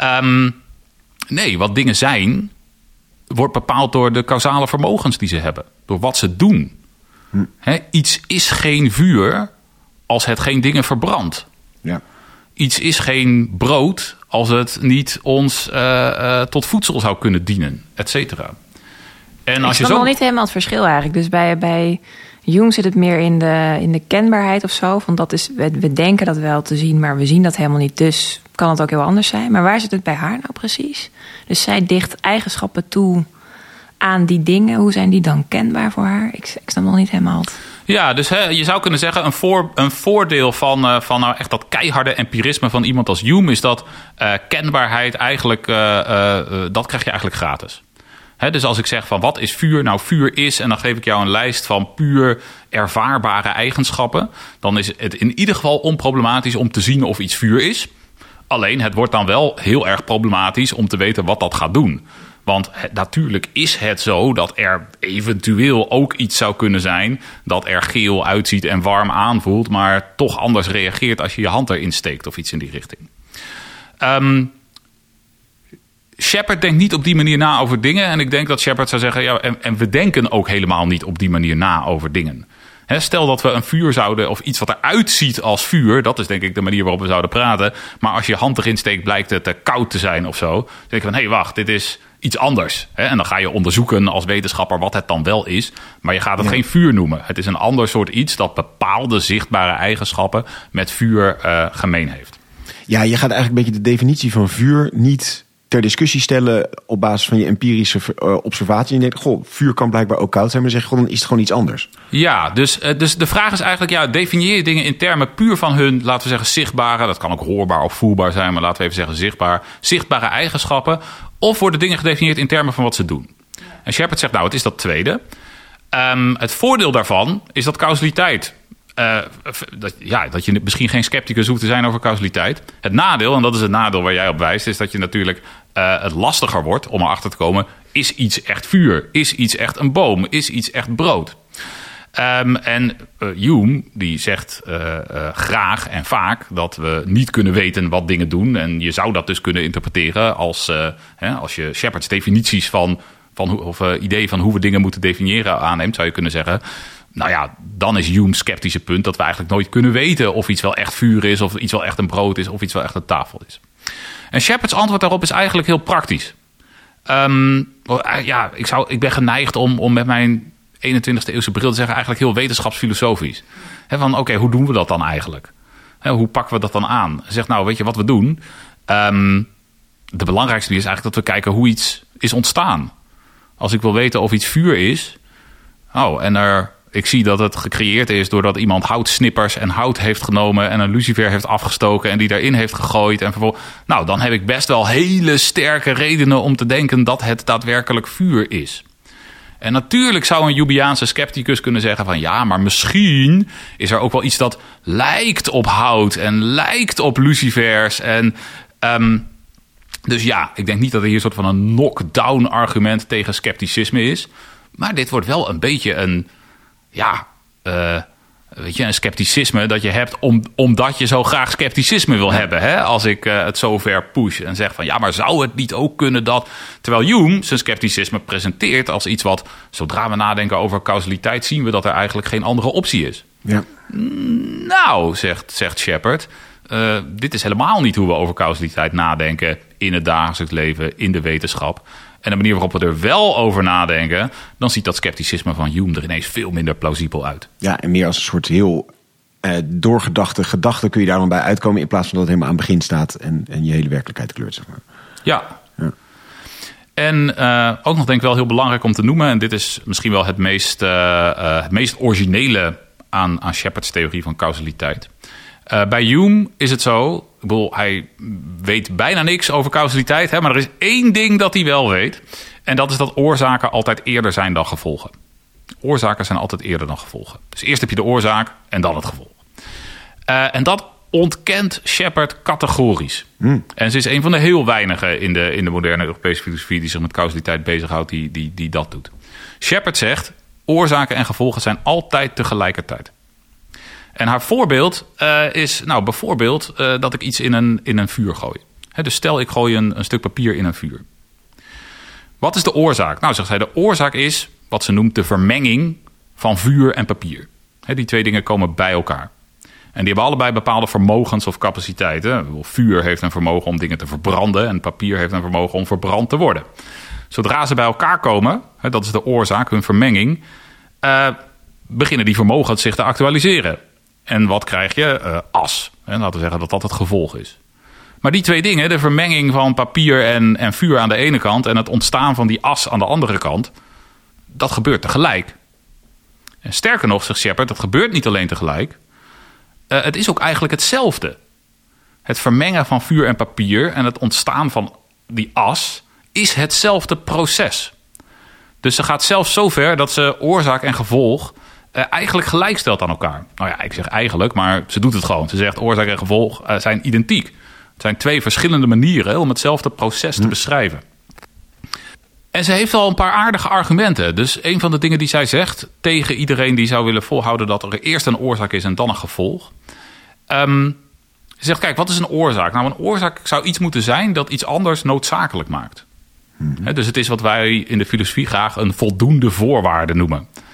Nee, wat dingen zijn, wordt bepaald door de causale vermogens die ze hebben, door wat ze doen. Iets is geen vuur als het geen dingen verbrandt. Ja. Iets is geen brood als het niet ons tot voedsel zou kunnen dienen, et cetera. En als ik snap nog niet helemaal het verschil eigenlijk. Dus bij Hume zit het meer in de kenbaarheid of zo. Van dat is, we denken dat wel te zien, maar we zien dat helemaal niet. Dus kan het ook heel anders zijn. Maar waar zit het bij haar nou precies? Dus zij dicht eigenschappen toe aan die dingen. Hoe zijn die dan kenbaar voor haar? Ik snap nog niet helemaal het. Ja, dus je zou kunnen zeggen, een voordeel van nou echt dat keiharde empirisme van iemand als Hume is dat kenbaarheid eigenlijk, dat krijg je eigenlijk gratis. Dus als ik zeg van wat is vuur? Nou, vuur is, en dan geef ik jou een lijst van puur ervaarbare eigenschappen. Dan is het in ieder geval onproblematisch om te zien of iets vuur is. Alleen het wordt dan wel heel erg problematisch om te weten wat dat gaat doen. Want natuurlijk is het zo dat er eventueel ook iets zou kunnen zijn dat er geel uitziet en warm aanvoelt, maar toch anders reageert als je je hand erin steekt of iets in die richting. Shepard denkt niet op die manier na over dingen. En ik denk dat Shepard zou zeggen, ja, en we denken ook helemaal niet op die manier na over dingen. Stel dat we een vuur zouden, of iets wat eruit ziet als vuur, dat is denk ik de manier waarop we zouden praten. Maar als je hand erin steekt, blijkt het te koud te zijn of zo. Dan denk je van, hé, wacht, dit is iets anders. En dan ga je onderzoeken als wetenschapper wat het dan wel is. Maar je gaat het geen vuur noemen. Het is een ander soort iets dat bepaalde zichtbare eigenschappen met vuur gemeen heeft. Ja, je gaat eigenlijk een beetje de definitie van vuur niet ter discussie stellen op basis van je empirische observatie. En je denkt, goh, vuur kan blijkbaar ook koud zijn. Maar dan zeg je, goh, dan is het gewoon iets anders. Ja, dus de vraag is eigenlijk, definieer je dingen in termen puur van hun, laten we zeggen, zichtbare, dat kan ook hoorbaar of voelbaar zijn, maar laten we even zeggen zichtbare eigenschappen. Of worden dingen gedefinieerd in termen van wat ze doen? En Shepard zegt, nou, het is dat tweede. Het voordeel daarvan is dat causaliteit, dat je misschien geen scepticus hoeft te zijn over causaliteit. Het nadeel, en dat is het nadeel waar jij op wijst, is dat je natuurlijk het lastiger wordt om erachter te komen, is iets echt vuur? Is iets echt een boom? Is iets echt brood? En Hume die zegt graag en vaak dat we niet kunnen weten wat dingen doen. En je zou dat dus kunnen interpreteren als je Shepards definities of idee van hoe we dingen moeten definiëren aanneemt, zou je kunnen zeggen, nou ja, dan is Hume's sceptische punt dat we eigenlijk nooit kunnen weten of iets wel echt vuur is, of iets wel echt een brood is, of iets wel echt een tafel is. En Shepards antwoord daarop is eigenlijk heel praktisch. Ik ben geneigd om met mijn 21e eeuwse bril te zeggen, eigenlijk heel wetenschapsfilosofisch. Van oké, hoe doen we dat dan eigenlijk? Hoe pakken we dat dan aan? Hij zegt, nou, weet je wat we doen? De belangrijkste is eigenlijk dat we kijken hoe iets is ontstaan. Als ik wil weten of iets vuur is, ik zie dat het gecreëerd is doordat iemand houtsnippers en hout heeft genomen en een lucifer heeft afgestoken en die daarin heeft gegooid. En nou, dan heb ik best wel hele sterke redenen om te denken dat het daadwerkelijk vuur is. En natuurlijk zou een Jubiaanse scepticus kunnen zeggen van ja, maar misschien is er ook wel iets dat lijkt op hout en lijkt op lucifers. En dus ja, ik denk niet dat er hier een soort van een knockdown argument tegen scepticisme is. Maar dit wordt wel een beetje een scepticisme dat je hebt omdat je zo graag scepticisme wil hebben. Hè? Als ik het zo ver push en zeg van ja, maar zou het niet ook kunnen dat... Terwijl Hume zijn scepticisme presenteert als iets wat, zodra we nadenken over causaliteit, zien we dat er eigenlijk geen andere optie is. Ja. Nou, zegt Shepard, dit is helemaal niet hoe we over causaliteit nadenken in het dagelijks leven, in de wetenschap. En de manier waarop we er wel over nadenken, dan ziet dat scepticisme van Hume er ineens veel minder plausibel uit. Ja, en meer als een soort heel doorgedachte gedachte kun je daar dan bij uitkomen, in plaats van dat het helemaal aan het begin staat en je hele werkelijkheid kleurt, zeg maar. Ja. En ook nog denk ik wel heel belangrijk om te noemen, en dit is misschien wel het meest originele aan Shepards theorie van causaliteit. Bij Hume is het zo, ik bedoel, hij weet bijna niks over causaliteit, maar er is één ding dat hij wel weet. En dat is dat oorzaken altijd eerder zijn dan gevolgen. Oorzaken zijn altijd eerder dan gevolgen. Dus eerst heb je de oorzaak en dan het gevolg. En dat ontkent Shepard categorisch. En ze is een van de heel weinigen in de moderne Europese filosofie die zich met causaliteit bezighoudt die dat doet. Shepard zegt, oorzaken en gevolgen zijn altijd tegelijkertijd. En haar voorbeeld is bijvoorbeeld dat ik iets in een vuur gooi. Dus stel ik gooi een stuk papier in een vuur. Wat is de oorzaak? Nou, zegt zij, de oorzaak is wat ze noemt de vermenging van vuur en papier. Die twee dingen komen bij elkaar. En die hebben allebei bepaalde vermogens of capaciteiten. Vuur heeft een vermogen om dingen te verbranden en papier heeft een vermogen om verbrand te worden. Zodra ze bij elkaar komen, dat is de oorzaak, hun vermenging, beginnen die vermogens zich te actualiseren. En wat krijg je? As. Laten we zeggen dat dat het gevolg is. Maar die twee dingen, de vermenging van papier en vuur aan de ene kant en het ontstaan van die as aan de andere kant, dat gebeurt tegelijk. En sterker nog, zegt Shepard, dat gebeurt niet alleen tegelijk. Het is ook eigenlijk hetzelfde. Het vermengen van vuur en papier en het ontstaan van die as is hetzelfde proces. Dus ze gaat zelfs zo ver dat ze oorzaak en gevolg eigenlijk gelijk stelt aan elkaar. Nou ja, ik zeg eigenlijk, maar ze doet het gewoon. Ze zegt oorzaak en gevolg zijn identiek. Het zijn twee verschillende manieren om hetzelfde proces te beschrijven. En ze heeft al een paar aardige argumenten. Dus een van de dingen die zij zegt tegen iedereen die zou willen volhouden dat er eerst een oorzaak is en dan een gevolg. Ze zegt, kijk, wat is een oorzaak? Nou, een oorzaak zou iets moeten zijn dat iets anders noodzakelijk maakt. Dus het is wat wij in de filosofie graag een voldoende voorwaarde noemen.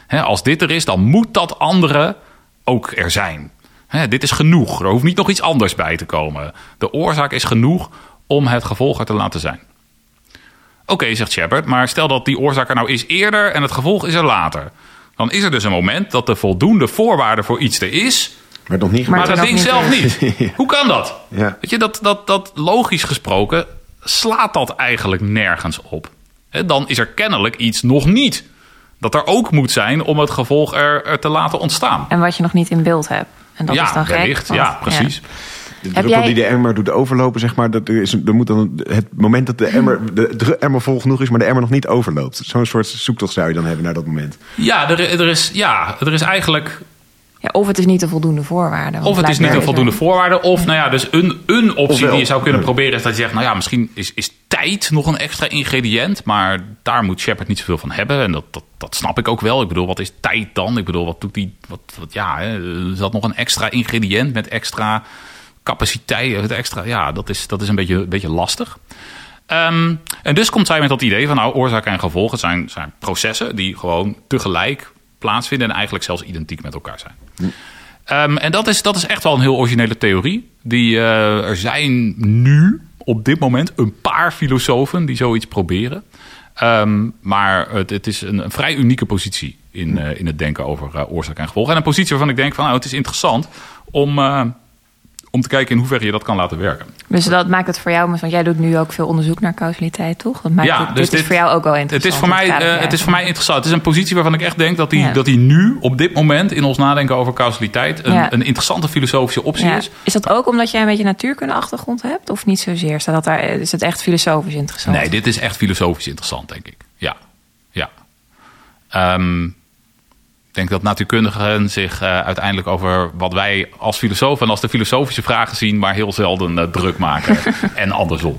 Als dit er is, dan moet dat andere ook er zijn. Dit is genoeg. Er hoeft niet nog iets anders bij te komen. De oorzaak is genoeg om het gevolg er te laten zijn. Oké, zegt Shepard, maar stel dat die oorzaak er nou is eerder en het gevolg is er later. Dan is er dus een moment dat de voldoende voorwaarde voor iets er is, Maar nog niet. maar dat ding zelf is. niet. Ja. Hoe kan dat? Ja. Weet je, dat logisch gesproken slaat dat eigenlijk nergens op. Dan is er kennelijk iets nog niet. Dat er ook moet zijn om het gevolg er te laten ontstaan. En wat je nog niet in beeld hebt. En dat is dan gek. wellicht. want- Ja, precies. De Heb druppel jij- die de emmer doet overlopen, zeg maar, er moet dan het moment dat de emmer vol genoeg is, maar de emmer nog niet overloopt. Zo'n soort zoektocht zou je dan hebben naar dat moment. Ja, er is eigenlijk... Ja, of het is niet de voldoende voorwaarde. want Of het is niet blijkbaar een voldoende voorwaarde. Of nou ja, dus een optie Ofwel. die je zou kunnen proberen is dat je zegt, nou ja, misschien is tijd nog een extra ingrediënt. Maar daar moet Shepard niet zoveel van hebben. En dat snap ik ook wel. Ik bedoel, wat is tijd dan? Ik bedoel, wat doet die... is dat nog een extra ingrediënt met extra capaciteit? Dat is een beetje lastig. En dus komt zij met dat idee van, nou, oorzaak en gevolgen zijn processen die gewoon tegelijk plaatsvinden en eigenlijk zelfs identiek met elkaar zijn. En dat is echt wel een heel originele theorie. Er zijn nu, op dit moment, een paar filosofen die zoiets proberen. Maar het is een vrij unieke positie in het denken over oorzaak en gevolg. En een positie waarvan ik denk van, nou, het is interessant om te kijken in hoeverre je dat kan laten werken. Dus dat maakt het voor jou, want jij doet nu ook veel onderzoek naar causaliteit, toch? Dat maakt Ja, dus dit is voor jou ook wel interessant. Het is voor mij interessant. Het is een positie waarvan ik echt denk dat Ja. die nu, op dit moment, in ons nadenken over causaliteit, Ja. een interessante filosofische optie Ja. is. Is dat ook omdat jij een beetje natuurkunde-achtergrond hebt? Of niet zozeer? Is het echt filosofisch interessant? Nee, dit is echt filosofisch interessant, denk ik. Ja. Ik denk dat natuurkundigen zich uiteindelijk over wat wij als filosofen en als de filosofische vragen zien, maar heel zelden druk maken. En andersom.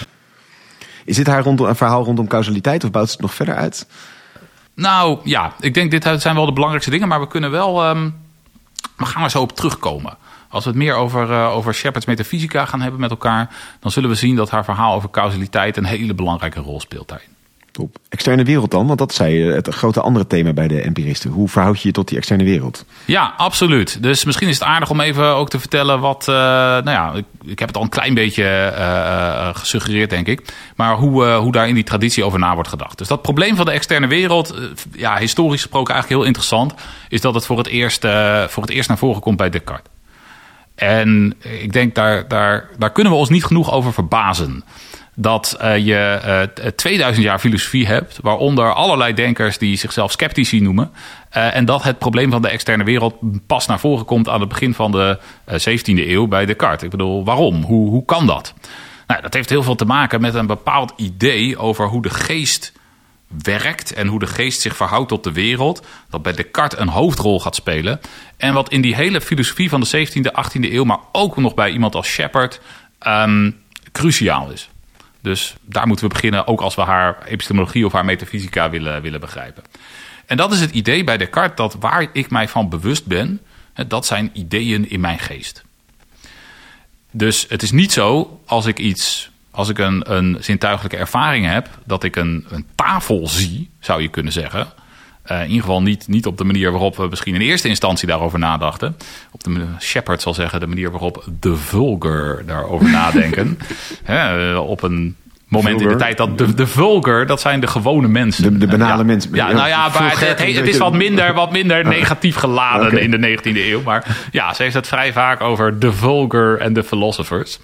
Is dit een verhaal rondom causaliteit of bouwt het nog verder uit? Nou ja, ik denk dit zijn wel de belangrijkste dingen, maar we kunnen wel... we gaan er zo op terugkomen. Als we het meer over Shepard's metafysica gaan hebben met elkaar, dan zullen we zien dat haar verhaal over causaliteit een hele belangrijke rol speelt daarin. Top. Externe wereld dan, want dat zei het grote andere thema bij de empiristen. Hoe verhoud je je tot die externe wereld? Ja, absoluut. Dus misschien is het aardig om even ook te vertellen wat... ik heb het al een klein beetje gesuggereerd, denk ik. Maar hoe daar in die traditie over na wordt gedacht. Dus dat probleem van de externe wereld, historisch gesproken eigenlijk heel interessant, is dat het voor het eerst naar voren komt bij Descartes. En ik denk, daar kunnen we ons niet genoeg over verbazen. Dat je 2000 jaar filosofie hebt, waaronder allerlei denkers die zichzelf sceptici noemen. En dat het probleem van de externe wereld pas naar voren komt aan het begin van de 17e eeuw bij Descartes. Ik bedoel, waarom? Hoe kan dat? Nou, dat heeft heel veel te maken met een bepaald idee over hoe de geest werkt en hoe de geest zich verhoudt tot de wereld. Dat bij Descartes een hoofdrol gaat spelen. En wat in die hele filosofie van de 17e, 18e eeuw, maar ook nog bij iemand als Shepard, cruciaal is. Dus daar moeten we beginnen, ook als we haar epistemologie of haar metafysica willen begrijpen. En dat is het idee bij Descartes, dat waar ik mij van bewust ben, dat zijn ideeën in mijn geest. Dus het is niet zo, als ik een zintuigelijke ervaring heb, dat ik een tafel zie, zou je kunnen zeggen. In ieder geval niet op de manier waarop we misschien in eerste instantie daarover nadachten. Shepard zal zeggen, de manier waarop de vulgar daarover nadenken. Op een moment in de tijd dat de vulgar, dat zijn de gewone mensen. De banale mensen. Ja, nou ja, maar het is wat minder negatief geladen in de 19e eeuw. Maar ja, ze heeft het vrij vaak over de vulgar en de philosophers.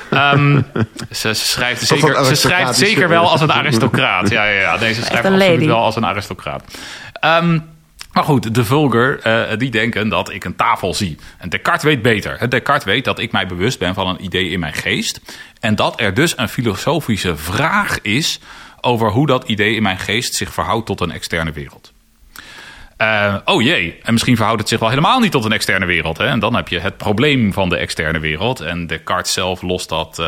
Ze schrijft zeker wel als een aristocraat. Ja. Nee, ze schrijft absoluut wel als een aristocraat. Maar goed, de vulgar, die denken dat ik een tafel zie. En Descartes weet beter. Descartes weet dat ik mij bewust ben van een idee in mijn geest. En dat er dus een filosofische vraag is over hoe dat idee in mijn geest zich verhoudt tot een externe wereld. Oh jee, en misschien verhoudt het zich wel helemaal niet tot een externe wereld. Hè? En dan heb je het probleem van de externe wereld. En Descartes zelf lost dat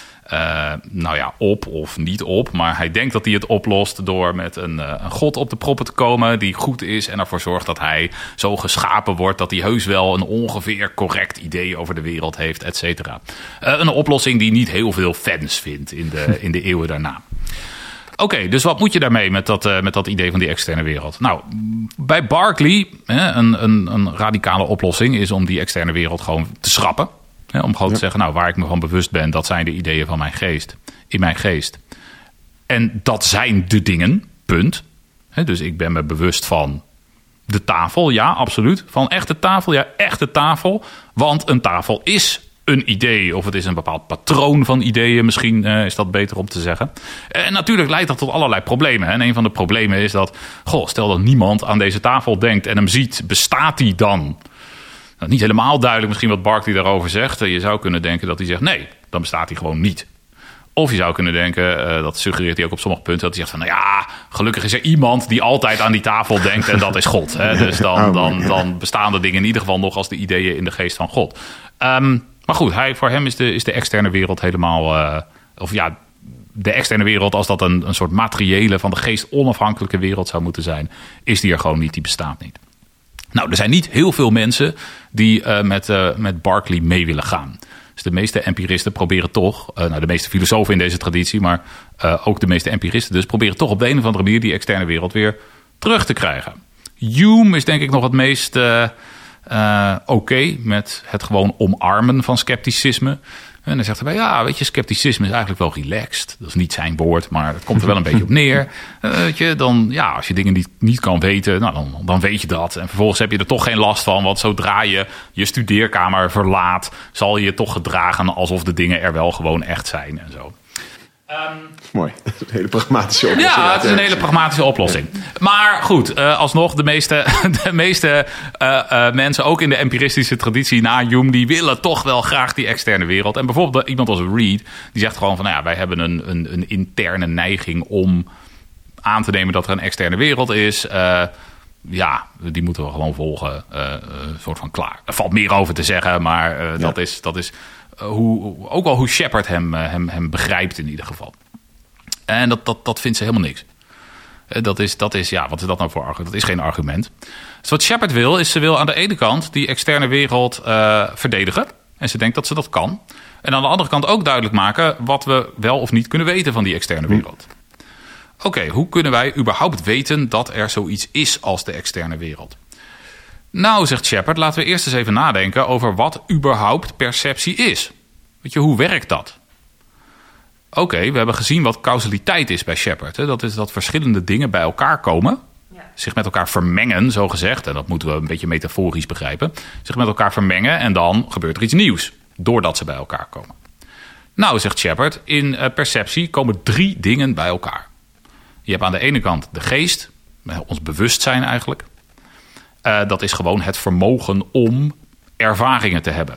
op of niet op. Maar hij denkt dat hij het oplost door met een god op de proppen te komen die goed is en ervoor zorgt dat hij zo geschapen wordt dat hij heus wel een ongeveer correct idee over de wereld heeft, et cetera. Een oplossing die niet heel veel fans vindt in de eeuwen daarna. Oké, dus wat moet je daarmee met dat idee van die externe wereld? Nou, bij Berkeley, een radicale oplossing is om die externe wereld gewoon te schrappen. Om gewoon te zeggen, nou, waar ik me van bewust ben, dat zijn de ideeën van mijn geest. In mijn geest. En dat zijn de dingen, punt. Dus ik ben me bewust van de tafel, ja, absoluut. Van echte tafel, ja, echte tafel. Want een tafel is een idee, of het is een bepaald patroon van ideeën. Misschien is dat beter om te zeggen. En natuurlijk leidt dat tot allerlei problemen. En een van de problemen is dat, stel dat niemand aan deze tafel denkt en hem ziet, bestaat die dan? Nou, niet helemaal duidelijk misschien wat Berkeley daarover zegt. Je zou kunnen denken dat hij zegt, nee, dan bestaat hij gewoon niet. Of je zou kunnen denken, dat suggereert hij ook op sommige punten, dat hij zegt van, nou ja, gelukkig is er iemand die altijd aan die tafel denkt en dat is God. Hè? Dus dan bestaan de dingen in ieder geval nog als de ideeën in de geest van God. Maar goed, voor hem is de externe wereld helemaal, de externe wereld, als dat een soort materiële, van de geest onafhankelijke wereld zou moeten zijn, is die er gewoon niet, die bestaat niet. Nou, er zijn niet heel veel mensen die met Berkeley mee willen gaan. Dus de meeste empiristen proberen toch, de meeste filosofen in deze traditie, maar ook de meeste empiristen dus, proberen toch op de een of andere manier die externe wereld weer terug te krijgen. Hume is denk ik nog het meest oké met het gewoon omarmen van scepticisme. En dan zegt hij, ja, weet je, scepticisme is eigenlijk wel relaxed. Dat is niet zijn woord, maar het komt er wel een beetje op neer. Weet je, dan, ja, als je dingen niet kan weten, nou, dan weet je dat. En vervolgens heb je er toch geen last van, want zodra je je studeerkamer verlaat, zal je je toch gedragen alsof de dingen er wel gewoon echt zijn en zo. Mooi, dat is een hele pragmatische oplossing. Ja, het is een hele pragmatische oplossing. Maar goed, alsnog, de meeste mensen, ook in de empiristische traditie na Hume, die willen toch wel graag die externe wereld. En bijvoorbeeld iemand als Reed, die zegt gewoon van, nou ja, wij hebben een interne neiging om aan te nemen dat er een externe wereld is. Ja, die moeten we gewoon volgen. Soort van klaar. Er valt meer over te zeggen, maar dat is ook wel hoe Shepard hem begrijpt in ieder geval. En dat vindt ze helemaal niks. Dat is, wat is dat nou voor argument? Dat is geen argument. Dus wat Shepard wil, is ze wil aan de ene kant die externe wereld verdedigen. En ze denkt dat ze dat kan. En aan de andere kant ook duidelijk maken wat we wel of niet kunnen weten van die externe wereld. Oké, hoe kunnen wij überhaupt weten dat er zoiets is als de externe wereld? Nou, zegt Shepard, laten we eerst eens even nadenken over wat überhaupt perceptie is. Weet je, hoe werkt dat? Oké, we hebben gezien wat causaliteit is bij Shepard. Hè? Dat is dat verschillende dingen bij elkaar komen. Ja. Zich met elkaar vermengen, zo gezegd. En dat moeten we een beetje metaforisch begrijpen. Zich met elkaar vermengen en dan gebeurt er iets nieuws. Doordat ze bij elkaar komen. Nou, zegt Shepard, in perceptie komen 3 dingen bij elkaar. Je hebt aan de ene kant de geest, ons bewustzijn eigenlijk. Dat is gewoon het vermogen om ervaringen te hebben.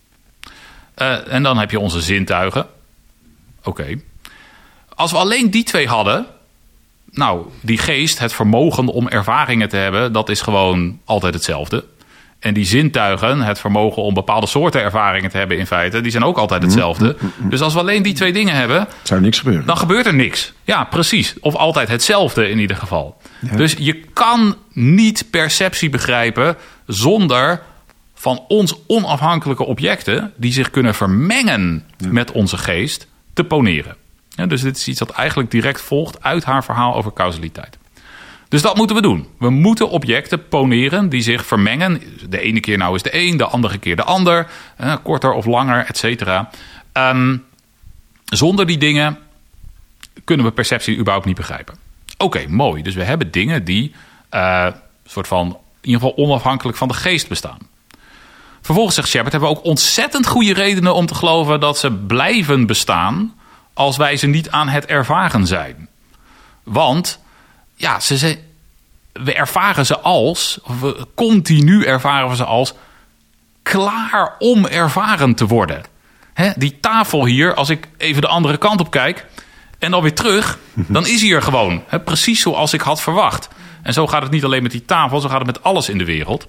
En dan heb je onze zintuigen. Oké. Als we alleen die 2 hadden, nou, die geest, het vermogen om ervaringen te hebben, dat is gewoon altijd hetzelfde. En die zintuigen, het vermogen om bepaalde soorten ervaringen te hebben in feite, die zijn ook altijd hetzelfde. Dus als we alleen die 2 dingen hebben, zou niks gebeuren. Dan gebeurt er niks. Ja, precies. Of altijd hetzelfde in ieder geval. Ja. Dus je kan niet perceptie begrijpen zonder van ons onafhankelijke objecten die zich kunnen vermengen met onze geest te poneren. Ja, dus dit is iets dat eigenlijk direct volgt uit haar verhaal over causaliteit. Dus dat moeten we doen. We moeten objecten poneren die zich vermengen. De ene keer nou is de een, de andere keer de ander. Korter of langer, et cetera. Zonder die dingen kunnen we perceptie überhaupt niet begrijpen. Oké, mooi. Dus we hebben dingen die soort van in ieder geval onafhankelijk van de geest bestaan. Vervolgens zegt Shepard, hebben we ook ontzettend goede redenen om te geloven dat ze blijven bestaan als wij ze niet aan het ervaren zijn. Want ja, we ervaren ze continu ervaren we ze als klaar om ervaren te worden. Die tafel hier, als ik even de andere kant op kijk en dan weer terug, dan is hij er gewoon. Precies zoals ik had verwacht. En zo gaat het niet alleen met die tafel, zo gaat het met alles in de wereld.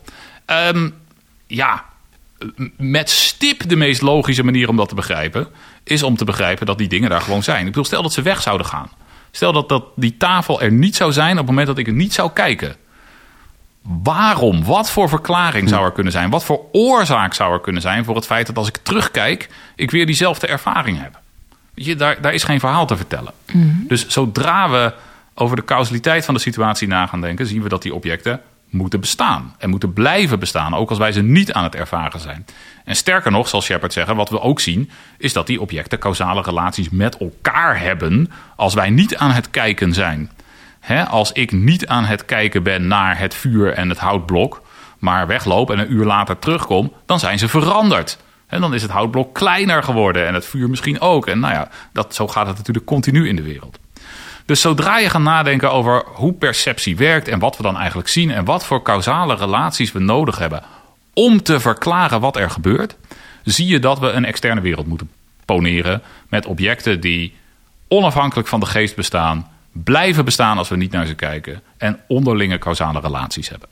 Met stip de meest logische manier om dat te begrijpen is om te begrijpen dat die dingen daar gewoon zijn. Ik bedoel, stel dat ze weg zouden gaan. Stel dat die tafel er niet zou zijn op het moment dat ik er niet zou kijken. Waarom? Wat voor verklaring zou er kunnen zijn? Wat voor oorzaak zou er kunnen zijn voor het feit dat als ik terugkijk, ik weer diezelfde ervaring heb? Daar is geen verhaal te vertellen. Mm-hmm. Dus zodra we over de causaliteit van de situatie na gaan denken, zien we dat die objecten moeten bestaan. En moeten blijven bestaan, ook als wij ze niet aan het ervaren zijn. En sterker nog, zal Shepard zeggen, wat we ook zien, is dat die objecten causale relaties met elkaar hebben als wij niet aan het kijken zijn. Als ik niet aan het kijken ben naar het vuur en het houtblok, maar wegloop en een uur later terugkom, dan zijn ze veranderd. En dan is het houtblok kleiner geworden en het vuur misschien ook. En nou ja, zo gaat het natuurlijk continu in de wereld. Dus zodra je gaat nadenken over hoe perceptie werkt en wat we dan eigenlijk zien en wat voor causale relaties we nodig hebben om te verklaren wat er gebeurt, zie je dat we een externe wereld moeten poneren met objecten die onafhankelijk van de geest bestaan, blijven bestaan als we niet naar ze kijken en onderlinge causale relaties hebben.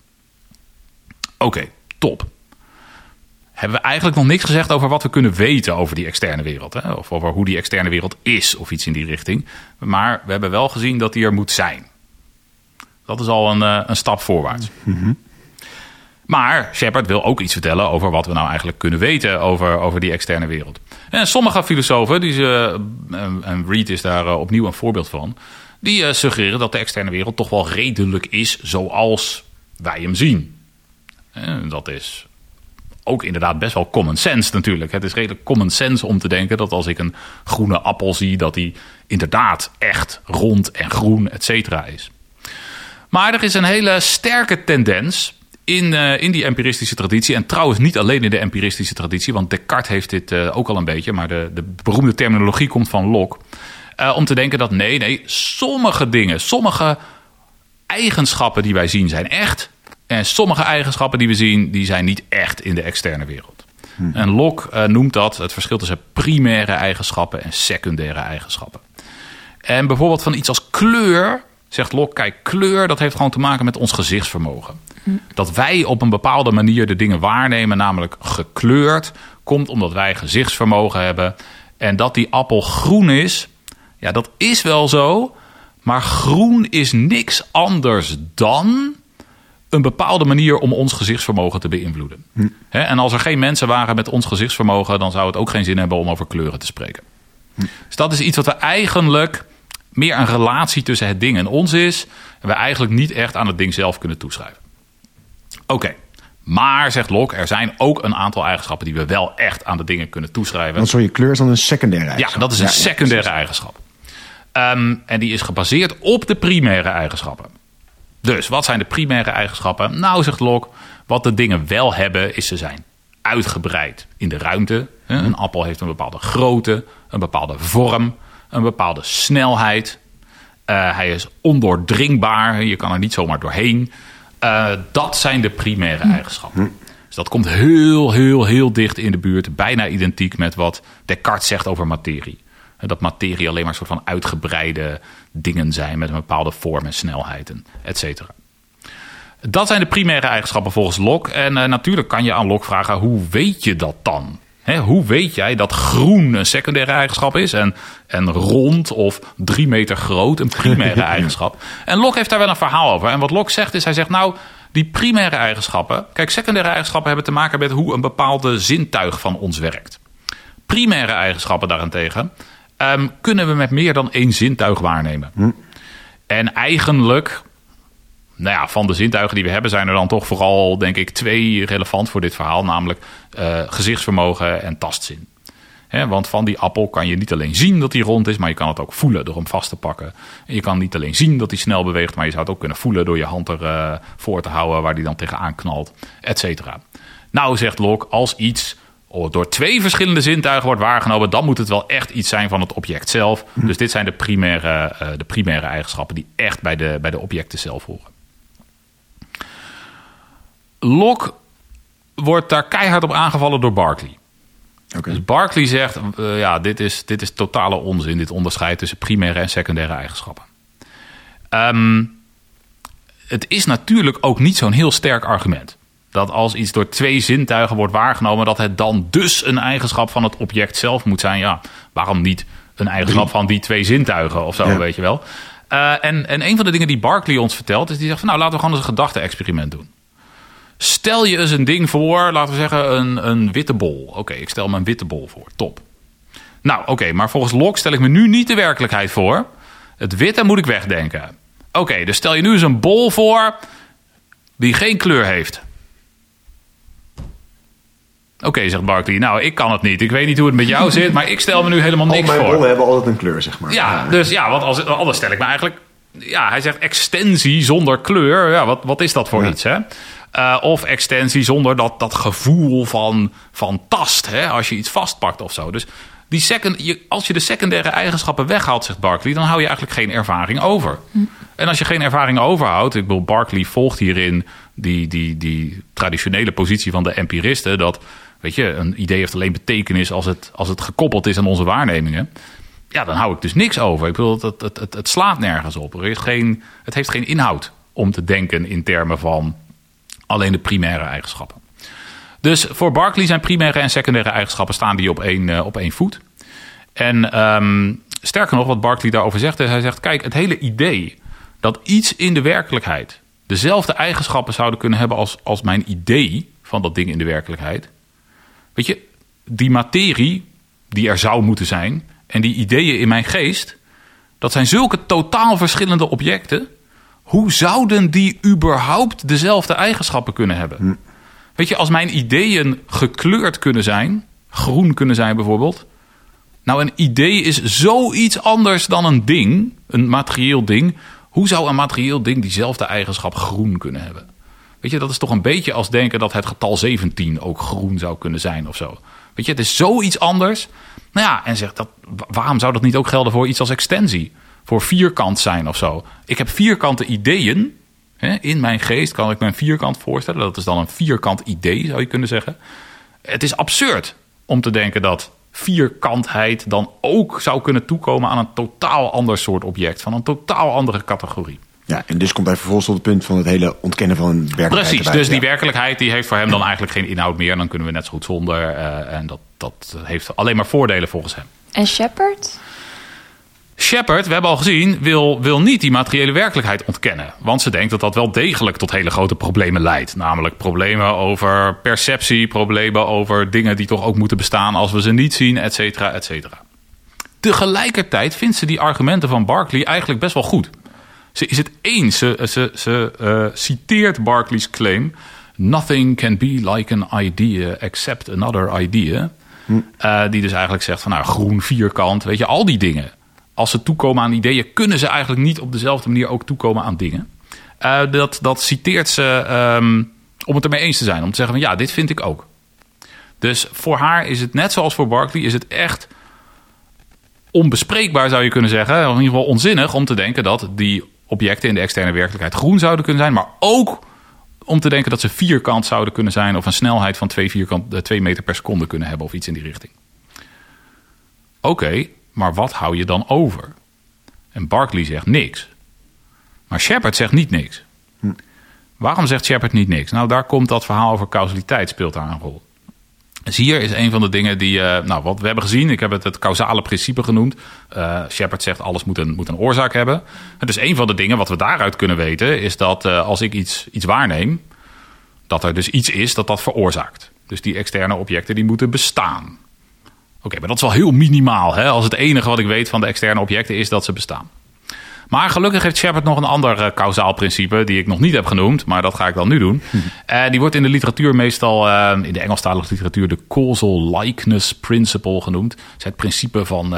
Oké, top. Hebben we eigenlijk nog niks gezegd over wat we kunnen weten over die externe wereld. Hè? Of over hoe die externe wereld is of iets in die richting. Maar we hebben wel gezien dat die er moet zijn. Dat is al een stap voorwaarts. Mm-hmm. Maar Shepard wil ook iets vertellen over wat we nou eigenlijk kunnen weten over die externe wereld. En sommige filosofen, en Reed is daar opnieuw een voorbeeld van, die suggereren dat de externe wereld toch wel redelijk is zoals wij hem zien. En dat is ook inderdaad best wel common sense natuurlijk. Het is redelijk common sense om te denken dat als ik een groene appel zie, dat die inderdaad echt rond en groen, et cetera is. Maar er is een hele sterke tendens in die empiristische traditie. En trouwens niet alleen in de empiristische traditie, want Descartes heeft dit ook al een beetje, maar de beroemde terminologie komt van Locke. Om te denken dat nee, sommige dingen, sommige eigenschappen die wij zien zijn echt. En sommige eigenschappen die we zien, die zijn niet echt in de externe wereld. En Locke noemt dat het verschil tussen primaire eigenschappen en secundaire eigenschappen. En bijvoorbeeld van iets als kleur, zegt Locke, kijk, kleur, dat heeft gewoon te maken met ons gezichtsvermogen. Dat wij op een bepaalde manier de dingen waarnemen, namelijk gekleurd, komt omdat wij gezichtsvermogen hebben. En dat die appel groen is, ja, dat is wel zo. Maar groen is niks anders dan een bepaalde manier om ons gezichtsvermogen te beïnvloeden. En als er geen mensen waren met ons gezichtsvermogen, dan zou het ook geen zin hebben om over kleuren te spreken. Dus dat is iets wat we eigenlijk meer een relatie tussen het ding en ons is, en we eigenlijk niet echt aan het ding zelf kunnen toeschrijven. Oké. Maar, zegt Locke, er zijn ook een aantal eigenschappen die we wel echt aan de dingen kunnen toeschrijven. Want je kleur is dan een secundaire eigenschap. Ja, dat is een secundaire eigenschap. En die is gebaseerd op de primaire eigenschappen. Dus, wat zijn de primaire eigenschappen? Nou, zegt Locke, wat de dingen wel hebben, is ze zijn uitgebreid in de ruimte. Een appel heeft een bepaalde grootte, een bepaalde vorm, een bepaalde snelheid. Hij is ondoordringbaar, je kan er niet zomaar doorheen. Dat zijn de primaire eigenschappen. Dus dat komt heel, heel, heel dicht in de buurt. Bijna identiek met wat Descartes zegt over materie. Dat materie alleen maar een soort van uitgebreide dingen zijn met een bepaalde vorm en snelheid, en et cetera. Dat zijn de primaire eigenschappen volgens Locke. En natuurlijk kan je aan Locke vragen, hoe weet je dat dan? Hoe weet jij dat groen een secundaire eigenschap is en rond of 3 meter groot een primaire eigenschap? En Locke heeft daar wel een verhaal over. En wat Locke zegt is, hij zegt nou, die primaire eigenschappen, kijk, secundaire eigenschappen hebben te maken met hoe een bepaalde zintuig van ons werkt. Primaire eigenschappen daarentegen kunnen we met meer dan 1 zintuig waarnemen. En eigenlijk, nou ja, van de zintuigen die we hebben zijn er dan toch vooral, denk ik, 2 relevant voor dit verhaal. Namelijk gezichtsvermogen en tastzin. Want van die appel kan je niet alleen zien dat die rond is, maar je kan het ook voelen door hem vast te pakken. En je kan niet alleen zien dat hij snel beweegt, maar je zou het ook kunnen voelen door je hand er voor te houden waar die dan tegenaan knalt, et cetera. Nou, zegt Locke, als iets door 2 verschillende zintuigen wordt waargenomen, dan moet het wel echt iets zijn van het object zelf. Dus dit zijn de primaire eigenschappen die echt bij de objecten zelf horen. Locke wordt daar keihard op aangevallen door Berkeley. Okay. Dus Berkeley zegt, dit is totale onzin, dit onderscheid tussen primaire en secundaire eigenschappen. Het is natuurlijk ook niet zo'n heel sterk argument. Dat als iets door 2 zintuigen wordt waargenomen, dat het dan dus een eigenschap van het object zelf moet zijn. Ja, waarom niet een eigenschap van die 2 zintuigen of zo, weet je wel. En een van de dingen die Berkeley ons vertelt, is die zegt van, nou, laten we gewoon eens een gedachte-experiment doen. Stel je eens een ding voor, laten we zeggen een witte bol. Oké, ik stel me een witte bol voor, top. Nou, oké, maar volgens Locke stel ik me nu niet de werkelijkheid voor. Het witte moet ik wegdenken. Oké, dus stel je nu eens een bol voor die geen kleur heeft. Oké, zegt Barclay. Nou, ik kan het niet. Ik weet niet hoe het met jou zit, maar ik stel me nu helemaal niks voor. Al mijn bollen hebben altijd een kleur, zeg maar. Ja, dus ja, want anders stel ik me eigenlijk... Ja, hij zegt extensie zonder kleur. Ja, wat is dat voor iets, hè? Of extensie zonder dat gevoel van tast, hè? Als je iets vastpakt of zo. Dus als je de secundaire eigenschappen weghaalt, zegt Barclay, dan hou je eigenlijk geen ervaring over. En als je geen ervaring overhoudt, ik bedoel, Barclay volgt hierin die traditionele positie van de empiristen, dat, weet je, een idee heeft alleen betekenis als het gekoppeld is aan onze waarnemingen. Ja, dan hou ik dus niks over. Ik bedoel, het slaat nergens op. Het heeft geen inhoud om te denken in termen van alleen de primaire eigenschappen. Dus voor Barclay zijn primaire en secundaire eigenschappen staan die op één voet. En sterker nog, wat Barclay daarover zegt, is hij zegt, kijk, het hele idee dat iets in de werkelijkheid dezelfde eigenschappen zouden kunnen hebben als mijn idee van dat ding in de werkelijkheid. Weet je, die materie die er zou moeten zijn en die ideeën in mijn geest, dat zijn zulke totaal verschillende objecten. Hoe zouden die überhaupt dezelfde eigenschappen kunnen hebben? Weet je, als mijn ideeën gekleurd kunnen zijn, groen kunnen zijn bijvoorbeeld. Nou, een idee is zoiets anders dan een ding, een materieel ding. Hoe zou een materieel ding diezelfde eigenschap groen kunnen hebben? Weet je, dat is toch een beetje als denken dat het getal 17 ook groen zou kunnen zijn of zo. Weet je, het is zoiets anders. Nou ja, en zegt dat, waarom zou dat niet ook gelden voor iets als extensie? Voor vierkant zijn of zo. Ik heb vierkante ideeën. In mijn geest kan ik me een vierkant voorstellen. Dat is dan een vierkant idee, zou je kunnen zeggen. Het is absurd om te denken dat vierkantheid dan ook zou kunnen toekomen aan een totaal ander soort object. Van een totaal andere categorie. Ja, en dus komt hij vervolgens tot het punt van het hele ontkennen van werkelijkheid. Precies, erbij. dus die werkelijkheid die heeft voor hem dan eigenlijk geen inhoud meer. Dan kunnen we net zo goed zonder. En dat heeft alleen maar voordelen volgens hem. En Shepard? Shepard, we hebben al gezien, wil niet die materiële werkelijkheid ontkennen. Want ze denkt dat dat wel degelijk tot hele grote problemen leidt. Namelijk problemen over perceptie, problemen over dingen die toch ook moeten bestaan als we ze niet zien, et cetera, et cetera. Tegelijkertijd vindt ze die argumenten van Barclay eigenlijk best wel goed. Ze is het eens. Ze citeert Barclay's claim. Nothing can be like an idea except another idea. Die dus eigenlijk zegt van nou, groen vierkant, weet je, al die dingen. Als ze toekomen aan ideeën, kunnen ze eigenlijk niet op dezelfde manier ook toekomen aan dingen. Dat citeert ze om het ermee eens te zijn. Om te zeggen van ja, dit vind ik ook. Dus voor haar is het net zoals voor Barclay, is het echt onbespreekbaar, zou je kunnen zeggen. In ieder geval onzinnig om te denken dat die objecten in de externe werkelijkheid groen zouden kunnen zijn. Maar ook om te denken dat ze vierkant zouden kunnen zijn of een snelheid van 2 meter per seconde kunnen hebben of iets in die richting. Oké, maar wat hou je dan over? En Barclay zegt niks. Maar Shepard zegt niet niks. Waarom zegt Shepard niet niks? Nou, daar komt dat verhaal over causaliteit speelt daar een rol. Dus hier is een van de dingen die, wat we hebben gezien. Ik heb het causale principe genoemd. Shepard zegt alles moet een oorzaak hebben. En dus een van de dingen wat we daaruit kunnen weten is dat als ik iets waarneem, dat er dus iets is dat veroorzaakt. Dus die externe objecten die moeten bestaan. Oké, maar dat is wel heel minimaal. Hè? Als het enige wat ik weet van de externe objecten is dat ze bestaan. Maar gelukkig heeft Shepard nog een ander causaal principe die ik nog niet heb genoemd, maar dat ga ik dan nu doen. Die wordt in de literatuur meestal, in de Engelstalige literatuur, de causal likeness principle genoemd. Dat is het principe van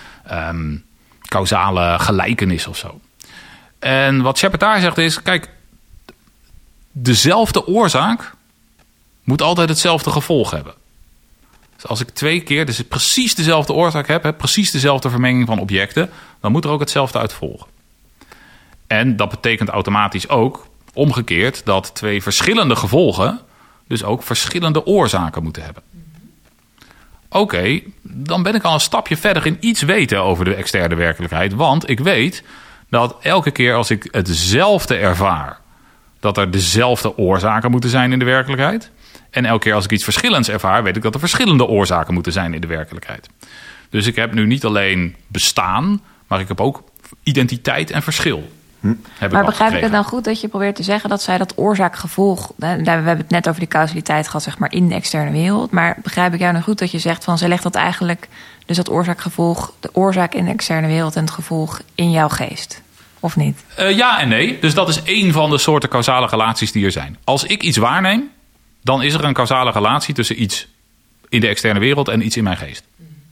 causale gelijkenis of zo. En wat Shepard daar zegt is, kijk, dezelfde oorzaak moet altijd hetzelfde gevolg hebben. Dus als ik 2 keer dus precies dezelfde oorzaak heb, precies dezelfde vermenging van objecten, dan moet er ook hetzelfde uit volgen. En dat betekent automatisch ook, omgekeerd, dat 2 verschillende gevolgen dus ook verschillende oorzaken moeten hebben. Oké, dan ben ik al een stapje verder in iets weten over de externe werkelijkheid. Want ik weet dat elke keer als ik hetzelfde ervaar, dat er dezelfde oorzaken moeten zijn in de werkelijkheid. En elke keer als ik iets verschillends ervaar, weet ik dat er verschillende oorzaken moeten zijn in de werkelijkheid. Dus ik heb nu niet alleen bestaan, maar ik heb ook identiteit en verschil. Maar begrijp ik het dan goed dat je probeert te zeggen dat zij dat oorzaak-gevolg... We hebben het net over die causaliteit gehad, zeg maar, in de externe wereld. Maar begrijp ik jou dan goed dat je zegt van... ze legt dat eigenlijk, dus dat oorzaak-gevolg... de oorzaak in de externe wereld en het gevolg in jouw geest? Of niet? Ja en nee. Dus dat is één van de soorten causale relaties die er zijn. Als ik iets waarneem, dan is er een causale relatie tussen iets in de externe wereld en iets in mijn geest.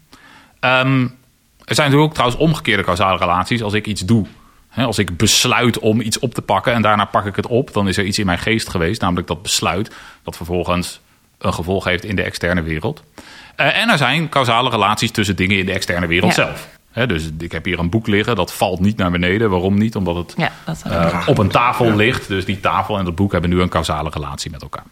Er zijn natuurlijk ook trouwens omgekeerde causale relaties. Als ik iets doe, als ik besluit om iets op te pakken en daarna pak ik het op, dan is er iets in mijn geest geweest, namelijk dat besluit dat vervolgens een gevolg heeft in de externe wereld. En er zijn causale relaties tussen dingen in de externe wereld zelf. Dus ik heb hier een boek liggen, dat valt niet naar beneden. Waarom niet? Omdat het op een tafel ligt. Dus die tafel en dat boek hebben nu een causale relatie met elkaar.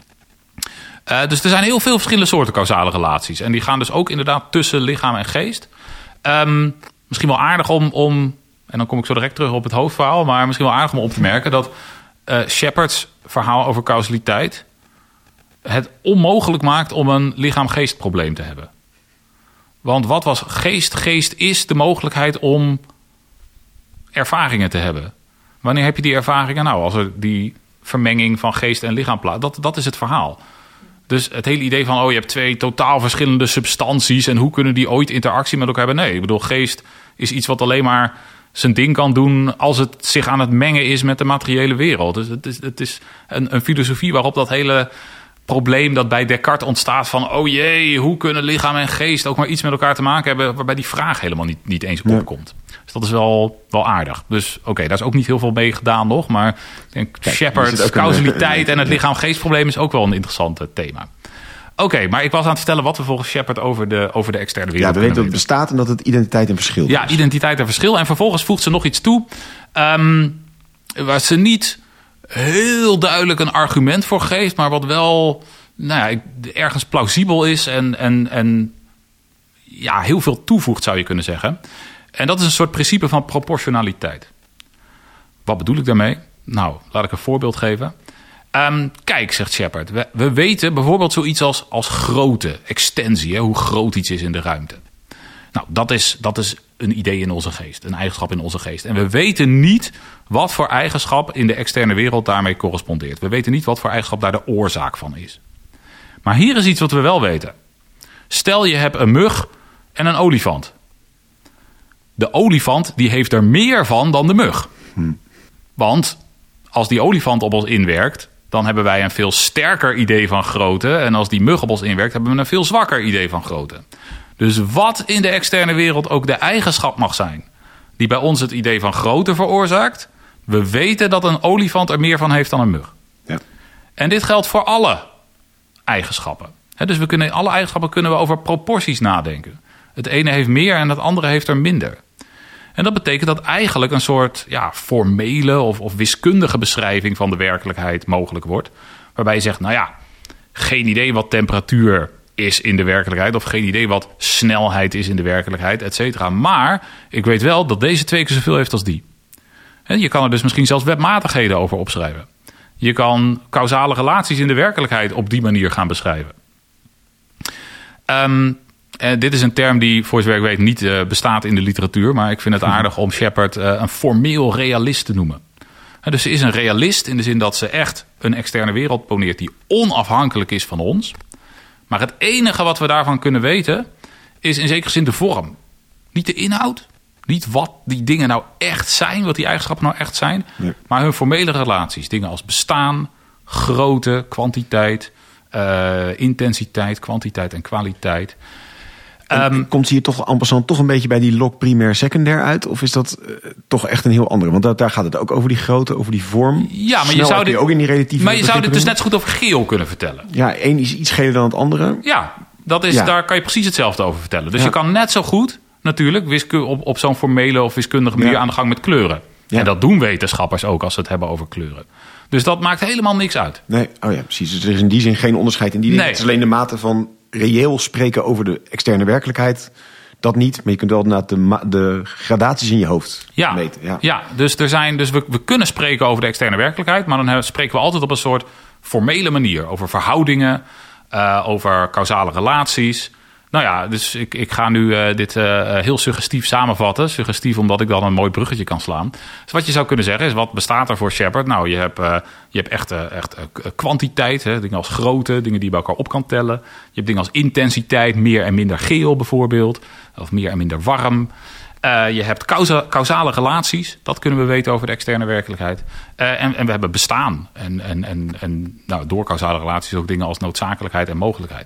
Dus er zijn heel veel verschillende soorten causale relaties. En die gaan dus ook inderdaad tussen lichaam en geest. Misschien wel aardig om en dan kom ik zo direct terug op het hoofdverhaal, maar misschien wel aardig om op te merken dat Shepard's verhaal over causaliteit het onmogelijk maakt om een lichaam-geest probleem te hebben. Want wat was geest? Geest is de mogelijkheid om ervaringen te hebben. Wanneer heb je die ervaringen? Nou, als er die vermenging van geest en lichaam plaatst. Dat is het verhaal. Dus het hele idee van, je hebt twee totaal verschillende substanties en hoe kunnen die ooit interactie met elkaar hebben? Nee, ik bedoel, geest is iets wat alleen maar zijn ding kan doen als het zich aan het mengen is met de materiële wereld. Dus het is een filosofie waarop dat hele probleem dat bij Descartes ontstaat van, hoe kunnen lichaam en geest ook maar iets met elkaar te maken hebben, waarbij die vraag helemaal niet eens opkomt. Dus dat is wel aardig. Dus daar is ook niet heel veel mee gedaan nog, maar ik denk Shepard's causaliteit en het lichaam-geestprobleem is ook wel een interessant thema. Maar ik was aan het vertellen wat we volgens Shepard over de externe wereld we weten dat het bestaat en dat het identiteit en verschil is. Ja, identiteit en verschil. En vervolgens voegt ze nog iets toe waar ze niet heel duidelijk een argument voor geeft, maar wat wel ergens plausibel is en heel veel toevoegt, zou je kunnen zeggen. En dat is een soort principe van proportionaliteit. Wat bedoel ik daarmee? Nou, laat ik een voorbeeld geven. Kijk, zegt Shepard, we weten bijvoorbeeld zoiets als grootte, extensie, hoe groot iets is in de ruimte. Nou, dat is een idee in onze geest, een eigenschap in onze geest. En we weten niet wat voor eigenschap in de externe wereld daarmee correspondeert. We weten niet wat voor eigenschap daar de oorzaak van is. Maar hier is iets wat we wel weten. Stel je hebt een mug en een olifant. De olifant die heeft er meer van dan de mug. Want als die olifant op ons inwerkt, dan hebben wij een veel sterker idee van grootte. En als die mug op ons inwerkt, hebben we een veel zwakker idee van grootte. Dus wat in de externe wereld ook de eigenschap mag zijn die bij ons het idee van grootte veroorzaakt, we weten dat een olifant er meer van heeft dan een mug. Ja. En dit geldt voor alle eigenschappen. Dus alle eigenschappen kunnen we over proporties nadenken. Het ene heeft meer en het andere heeft er minder. En dat betekent dat eigenlijk een soort formele of wiskundige beschrijving van de werkelijkheid mogelijk wordt. Waarbij je zegt, geen idee wat temperatuur is in de werkelijkheid, of geen idee wat snelheid is in de werkelijkheid, et cetera. Maar ik weet wel dat deze 2 keer zoveel heeft als die. En je kan er dus misschien zelfs wetmatigheden over opschrijven. Je kan causale relaties in de werkelijkheid op die manier gaan beschrijven. En dit is een term die, voor zover ik weet, niet bestaat in de literatuur, maar ik vind het aardig om Shepard een formeel realist te noemen. Dus ze is een realist in de zin dat ze echt een externe wereld poneert die onafhankelijk is van ons. Maar het enige wat we daarvan kunnen weten is in zekere zin de vorm. Niet de inhoud, niet wat die dingen nou echt zijn, wat die eigenschappen nou echt zijn, maar hun formele relaties. Dingen als bestaan, grootte, kwantiteit, intensiteit, kwantiteit en kwaliteit. Komt ze hier toch een beetje bij die log primair secundair uit? Of is dat toch echt een heel andere? Want daar gaat het ook over die grootte, over die vorm. Ja, maar je zou ook in die relatieve. Maar je zou dit dus net zo goed over geel kunnen vertellen. Ja, één is iets geler dan het andere. Ja, daar kan je precies hetzelfde over vertellen. Dus je kan net zo goed natuurlijk op zo'n formele of wiskundige manier aan de gang met kleuren. Ja. En dat doen wetenschappers ook als ze het hebben over kleuren. Dus dat maakt helemaal niks uit. Nee, precies. Dus er is in die zin geen onderscheid in die dingen. Het is alleen de mate van reëel spreken over de externe werkelijkheid. Dat niet, maar je kunt wel de gradaties in je hoofd meten. Ja, dus we kunnen spreken over de externe werkelijkheid, maar dan spreken we altijd op een soort formele manier. Over verhoudingen, over causale relaties. Nou ja, dus ik ga nu dit heel suggestief samenvatten. Suggestief omdat ik dan een mooi bruggetje kan slaan. Dus wat je zou kunnen zeggen is, wat bestaat er voor Shepard? Nou, je hebt echt kwantiteit. Hè? Dingen als grootte, dingen die je bij elkaar op kan tellen. Je hebt dingen als intensiteit, meer en minder geel bijvoorbeeld. Of meer en minder warm. Je hebt causale relaties. Dat kunnen we weten over de externe werkelijkheid. En we hebben bestaan. En door causale relaties ook dingen als noodzakelijkheid en mogelijkheid.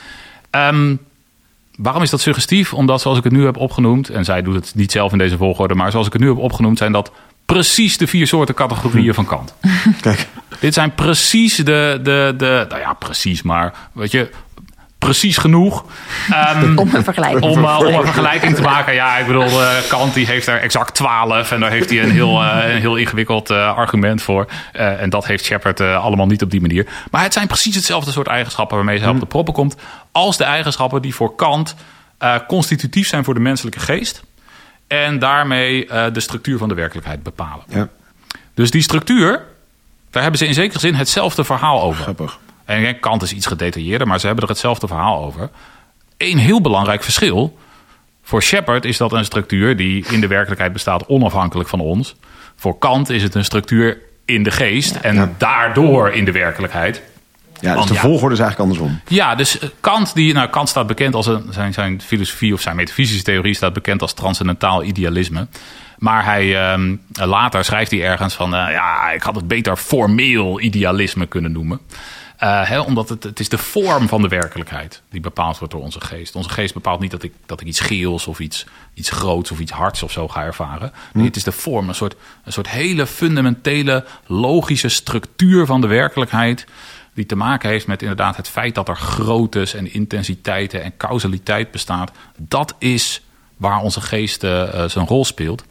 Waarom is dat suggestief? Omdat zoals ik het nu heb opgenoemd... en zij doet het niet zelf in deze volgorde... maar zoals ik het nu heb opgenoemd... zijn dat precies de 4 soorten categorieën van Kant. Kijk. Dit zijn precies nou ja, precies, maar weet je... Precies genoeg. Om een vergelijking. Om een vergelijking te maken. Ja, ik bedoel, Kant die heeft er exact 12. En daar heeft hij een heel ingewikkeld argument voor. En dat heeft Shepard allemaal niet op die manier. Maar het zijn precies hetzelfde soort eigenschappen waarmee ze op de proppen komt. Als de eigenschappen die voor Kant constitutief zijn voor de menselijke geest. En daarmee de structuur van de werkelijkheid bepalen. Ja. Dus die structuur, daar hebben ze in zekere zin hetzelfde verhaal over. Grappig. En Kant is iets gedetailleerder, maar ze hebben er hetzelfde verhaal over. Eén heel belangrijk verschil. Voor Shepard is dat een structuur die in de werkelijkheid bestaat onafhankelijk van ons. Voor Kant is het een structuur in de geest en daardoor in de werkelijkheid. Ja, dus de volgorde is eigenlijk andersom. Ja, dus Kant staat bekend als zijn filosofie of zijn metafysische theorie staat bekend als transcendentaal idealisme. Maar later schrijft hij ergens van, ik had het beter formeel idealisme kunnen noemen. Omdat het is de vorm van de werkelijkheid die bepaald wordt door onze geest. Onze geest bepaalt niet dat ik iets geels of iets groots of iets hards of zo ga ervaren. Nee, het is de vorm, een soort hele fundamentele logische structuur van de werkelijkheid die te maken heeft met inderdaad het feit dat er groottes en intensiteiten en causaliteit bestaat. Dat is waar onze geest zijn rol speelt.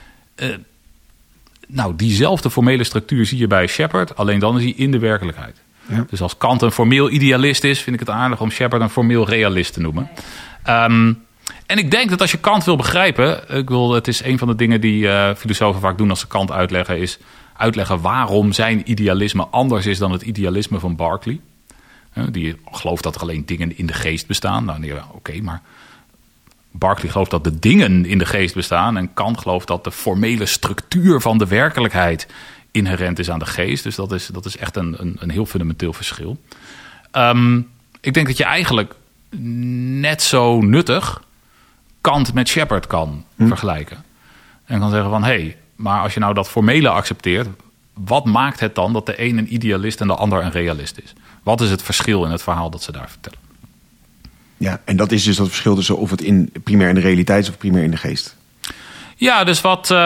Diezelfde formele structuur zie je bij Shepard, alleen dan is hij in de werkelijkheid. Ja. Dus als Kant een formeel idealist is, vind ik het aardig om Shepard een formeel realist te noemen. En ik denk dat als je Kant wil begrijpen, het is een van de dingen die filosofen vaak doen als ze Kant uitleggen, is uitleggen waarom zijn idealisme anders is dan het idealisme van Berkeley. Die gelooft dat er alleen dingen in de geest bestaan. Nou, oké, maar Berkeley gelooft dat de dingen in de geest bestaan en Kant gelooft dat de formele structuur van de werkelijkheid inherent is aan de geest. Dus dat is echt een heel fundamenteel verschil. Ik denk dat je eigenlijk net zo nuttig Kant met Shepard kan vergelijken. En kan zeggen van, maar als je nou dat formele accepteert, wat maakt het dan dat de een een idealist en de ander een realist is? Wat is het verschil in het verhaal dat ze daar vertellen? Ja, en dat is dus dat verschil tussen of het primair in de realiteit is of primair in de geest. Ja, dus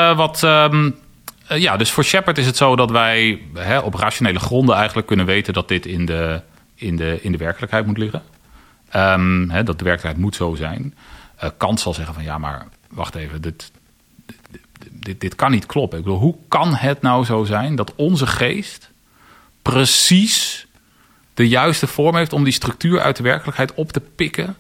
dus voor Shepard is het zo dat wij op rationele gronden eigenlijk kunnen weten dat dit in de werkelijkheid moet liggen. Dat de werkelijkheid moet zo zijn. Kant zal zeggen van maar wacht even, dit kan niet kloppen. Ik bedoel, hoe kan het nou zo zijn dat onze geest precies de juiste vorm heeft om die structuur uit de werkelijkheid op te pikken,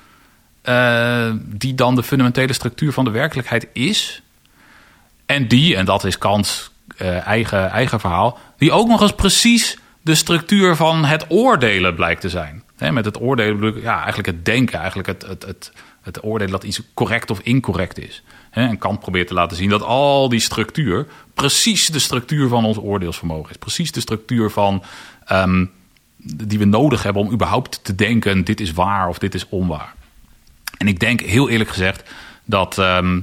die dan de fundamentele structuur van de werkelijkheid is. En dat is Kants eigen verhaal, die ook nog eens precies de structuur van het oordelen blijkt te zijn. Met het oordelen bedoel ik eigenlijk het denken, eigenlijk het oordelen dat iets correct of incorrect is. En Kant probeert te laten zien dat al die structuur precies de structuur van ons oordeelsvermogen is. Precies de structuur van die we nodig hebben om überhaupt te denken, dit is waar of dit is onwaar. En ik denk heel eerlijk gezegd dat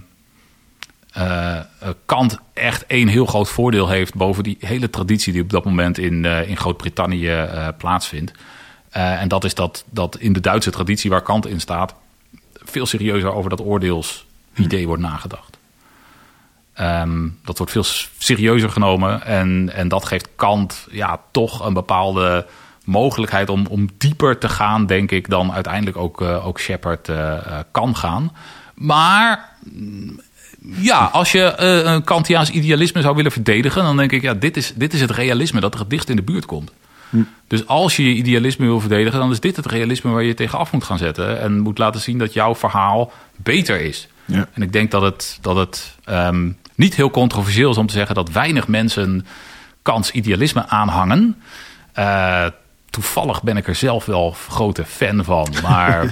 Kant echt een heel groot voordeel heeft boven die hele traditie die op dat moment in Groot-Brittannië plaatsvindt. En dat is dat in de Duitse traditie waar Kant in staat veel serieuzer over dat oordeelsidee wordt nagedacht. Dat wordt veel serieuzer genomen en dat geeft Kant toch een bepaalde mogelijkheid om dieper te gaan, denk ik, dan uiteindelijk ook Shepard kan gaan. Maar als je een Kantiaans idealisme zou willen verdedigen, dan denk ik, dit is het realisme dat er het dichtst in de buurt komt. Dus als je idealisme wil verdedigen, dan is dit het realisme waar je tegen af moet gaan zetten en moet laten zien dat jouw verhaal beter is. Ja. En ik denk dat het niet heel controversieel is om te zeggen dat weinig mensen Kants idealisme aanhangen. Toevallig ben ik er zelf wel grote fan van, maar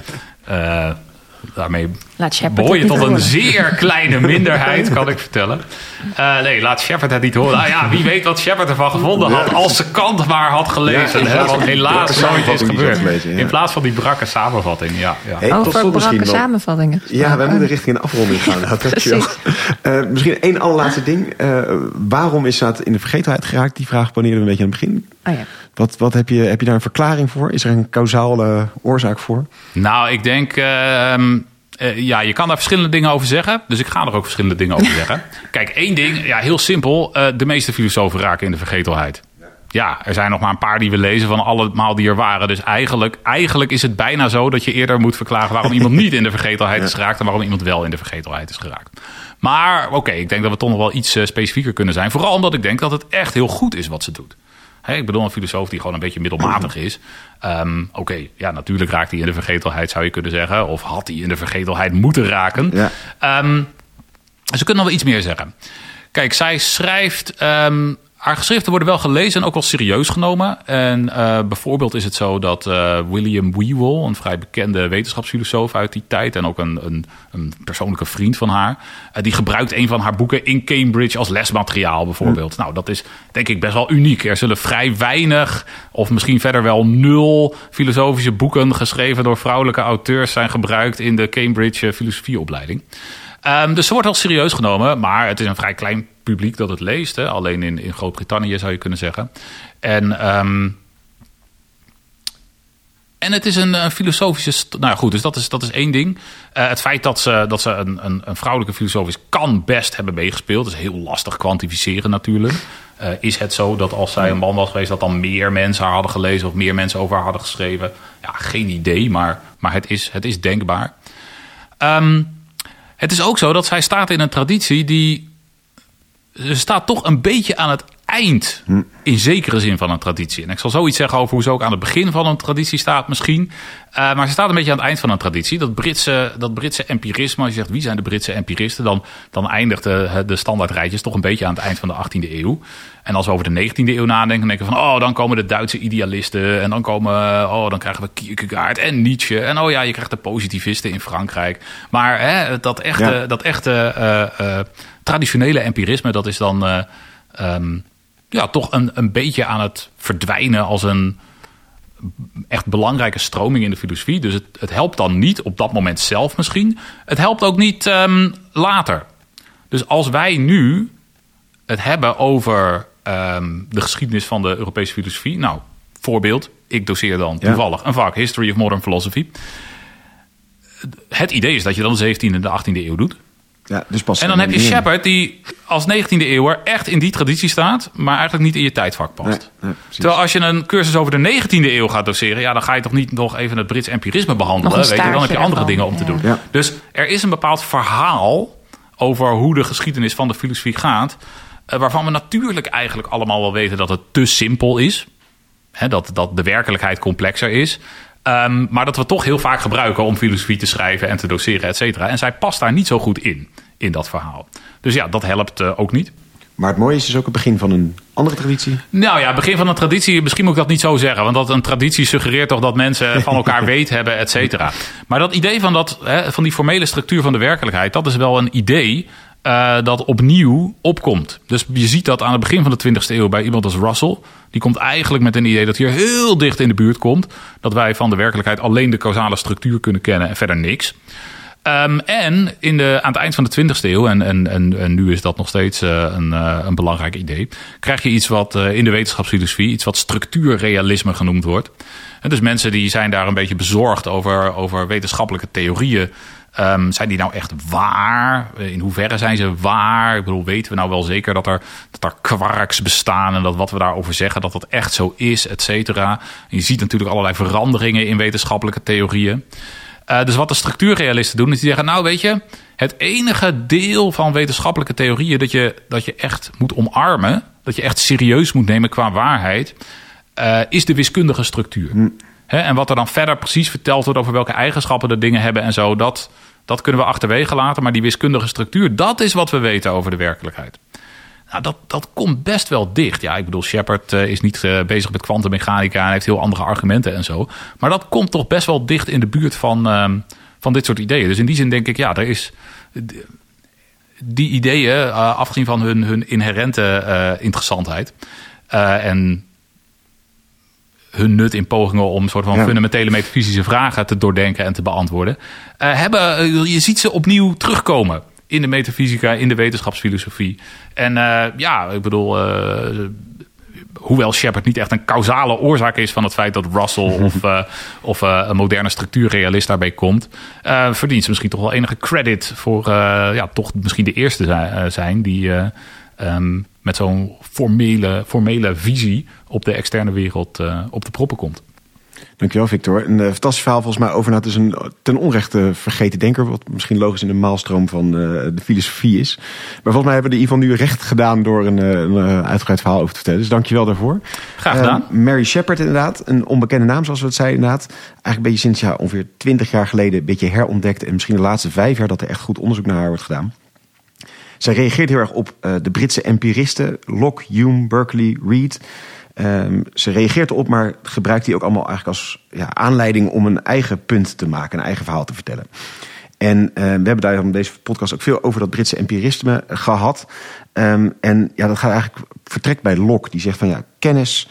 Daarmee Laat Shepard behoor je het tot niet een horen. zeer kleine minderheid, kan ik vertellen. Nee, laat Shepard het niet horen. Nou ja, wie weet wat Shepard ervan gevonden had als ze Kant maar had gelezen. Ja, Wat helaas nooit is gebeurd. Gelezen, ja. In plaats van die brakke samenvatting. Ja. Hey, tot Over slot misschien brakke nog. samenvattingen. Ja, wij moeten richting een afronding gaan. Nou, dankjewel. Misschien één allerlaatste ding. Waarom is dat in de vergetelheid geraakt? Die vraag poneerde we een beetje aan het begin. Oh ja. Wat heb je daar een verklaring voor? Is er een causale oorzaak voor? Nou, ik denk... je kan daar verschillende dingen over zeggen. Dus ik ga er ook verschillende dingen over zeggen. Kijk, één ding, ja, heel simpel. De meeste filosofen raken in de vergetelheid. Ja, er zijn nog maar een paar die we lezen van allemaal die er waren. Dus eigenlijk is het bijna zo dat je eerder moet verklaren waarom iemand niet in de vergetelheid is geraakt en waarom iemand wel in de vergetelheid is geraakt. Maar oké, ik denk dat we toch nog wel iets specifieker kunnen zijn. Vooral omdat ik denk dat het echt heel goed is wat ze doet. Ik bedoel, een filosoof die gewoon een beetje middelmatig is. Natuurlijk raakt hij in de vergetelheid, zou je kunnen zeggen. Of had hij in de vergetelheid moeten raken. Ja. Ze kunnen nog wel iets meer zeggen. Kijk, zij schrijft... haar geschriften worden wel gelezen en ook wel serieus genomen. En bijvoorbeeld is het zo dat William Whewell, een vrij bekende wetenschapsfilosoof uit die tijd, en ook een persoonlijke vriend van haar, die gebruikt een van haar boeken in Cambridge als lesmateriaal bijvoorbeeld. Nou, dat is denk ik best wel uniek. Er zullen vrij weinig, of misschien verder wel 0 filosofische boeken geschreven door vrouwelijke auteurs zijn gebruikt in de Cambridge filosofieopleiding. Dus ze wordt wel serieus genomen, maar het is een vrij klein publiek dat het leest. Hè? Alleen in Groot-Brittannië zou je kunnen zeggen. En het is een filosofische... Nou goed, dus dat is één ding. Het feit dat ze een vrouwelijke filosoof is, kan best hebben meegespeeld. Dat is heel lastig kwantificeren natuurlijk. Is het zo dat als zij een man was geweest, dat dan meer mensen haar hadden gelezen of meer mensen over haar hadden geschreven? Ja, geen idee, maar het is denkbaar. Het is ook zo dat zij staat in een traditie die... Ze staat toch een beetje aan het eind, in zekere zin van een traditie. En ik zal zoiets zeggen over hoe ze ook aan het begin van een traditie staat misschien. Maar ze staat een beetje aan het eind van een traditie. Dat Britse empirisme, als je zegt wie zijn de Britse empiristen, dan eindigt de standaardrijtjes toch een beetje aan het eind van de 18e eeuw. En als we over de 19e eeuw nadenken, dan denken we van dan komen de Duitse idealisten. En dan dan krijgen we Kierkegaard en Nietzsche. En je krijgt de positivisten in Frankrijk. Maar dat echte traditionele empirisme, dat is dan toch een beetje aan het verdwijnen als een echt belangrijke stroming in de filosofie. Dus het helpt dan niet op dat moment zelf misschien. Het helpt ook niet later. Dus als wij nu het hebben over de geschiedenis van de Europese filosofie. Nou, voorbeeld, ik doseer dan toevallig een vak History of Modern Philosophy. Het idee is dat je dan de 17e en de 18e eeuw doet. Ja, dus pas en dan heb je Shepard die als 19e eeuwer echt in die traditie staat, maar eigenlijk niet in je tijdvak past. Nee, terwijl als je een cursus over de 19e eeuw gaat doseren, dan ga je toch niet nog even het Brits empirisme behandelen. Weet je, dan heb je andere dingen om te doen. Ja. Dus er is een bepaald verhaal over hoe de geschiedenis van de filosofie gaat, waarvan we natuurlijk eigenlijk allemaal wel weten dat het te simpel is. Dat de werkelijkheid complexer is. Maar dat we toch heel vaak gebruiken om filosofie te schrijven en te doseren, et cetera. En zij past daar niet zo goed in dat verhaal. Dus ja, dat helpt ook niet. Maar het mooie is dus ook het begin van een andere traditie? Nou ja, het begin van een traditie, misschien moet ik dat niet zo zeggen. Want een traditie suggereert toch dat mensen van elkaar weet hebben, et cetera. Maar dat idee van die formele structuur van de werkelijkheid, dat is wel een idee dat opnieuw opkomt. Dus je ziet dat aan het begin van de 20e eeuw bij iemand als Russell. Die komt eigenlijk met een idee dat hier heel dicht in de buurt komt. Dat wij van de werkelijkheid alleen de causale structuur kunnen kennen en verder niks. En aan het eind van de 20e eeuw, en nu is dat nog steeds een belangrijk idee, krijg je iets wat in de wetenschapsfilosofie, iets wat structuurrealisme genoemd wordt. En dus mensen die zijn daar een beetje bezorgd over wetenschappelijke theorieën. Zijn die nou echt waar? In hoeverre zijn ze waar? Ik bedoel, weten we nou wel zeker dat er quarks bestaan en dat wat we daarover zeggen, dat dat echt zo is, et cetera. En je ziet natuurlijk allerlei veranderingen in wetenschappelijke theorieën. Dus wat de structuurrealisten doen, is die zeggen, nou weet je, het enige deel van wetenschappelijke theorieën dat je echt moet omarmen, dat je echt serieus moet nemen qua waarheid, is de wiskundige structuur. En wat er dan verder precies verteld wordt over welke eigenschappen de dingen hebben en zo, dat kunnen we achterwege laten. Maar die wiskundige structuur, dat is wat we weten over de werkelijkheid. Nou, dat komt best wel dicht. Ja, ik bedoel, Shepard is niet bezig met kwantummechanica en heeft heel andere argumenten en zo. Maar dat komt toch best wel dicht in de buurt van dit soort ideeën. Dus in die zin denk ik, er is die ideeën, afgezien van hun inherente interessantheid en hun nut in pogingen om een soort van fundamentele metafysische vragen te doordenken en te beantwoorden, je ziet ze opnieuw terugkomen in de metafysica, in de wetenschapsfilosofie. En ik bedoel, hoewel Shepard niet echt een causale oorzaak is van het feit dat Russell of een moderne structuurrealist daarbij komt, verdient ze misschien toch wel enige credit voor toch misschien de eerste zijn die met zo'n formele visie op de externe wereld op de proppen komt. Dankjewel, Victor. Een fantastisch verhaal volgens mij over. Het is een ten onrechte vergeten denker, wat misschien logisch in de maalstroom van de filosofie is. Maar volgens mij hebben we in ieder geval nu recht gedaan door een uitgebreid verhaal over te vertellen. Dus dankjewel daarvoor. Graag gedaan. Mary Shepard inderdaad, een onbekende naam zoals we het zeiden inderdaad. Eigenlijk een beetje sinds ongeveer 20 jaar geleden een beetje herontdekt. En misschien de laatste 5 jaar dat er echt goed onderzoek naar haar wordt gedaan. Zij reageert heel erg op de Britse empiristen, Locke, Hume, Berkeley, Reid. Ze reageert erop, maar gebruikt die ook allemaal eigenlijk als aanleiding om een eigen punt te maken, een eigen verhaal te vertellen. En we hebben daar in deze podcast ook veel over dat Britse empirisme gehad. Dat gaat eigenlijk vertrekt bij Locke, die zegt van kennis,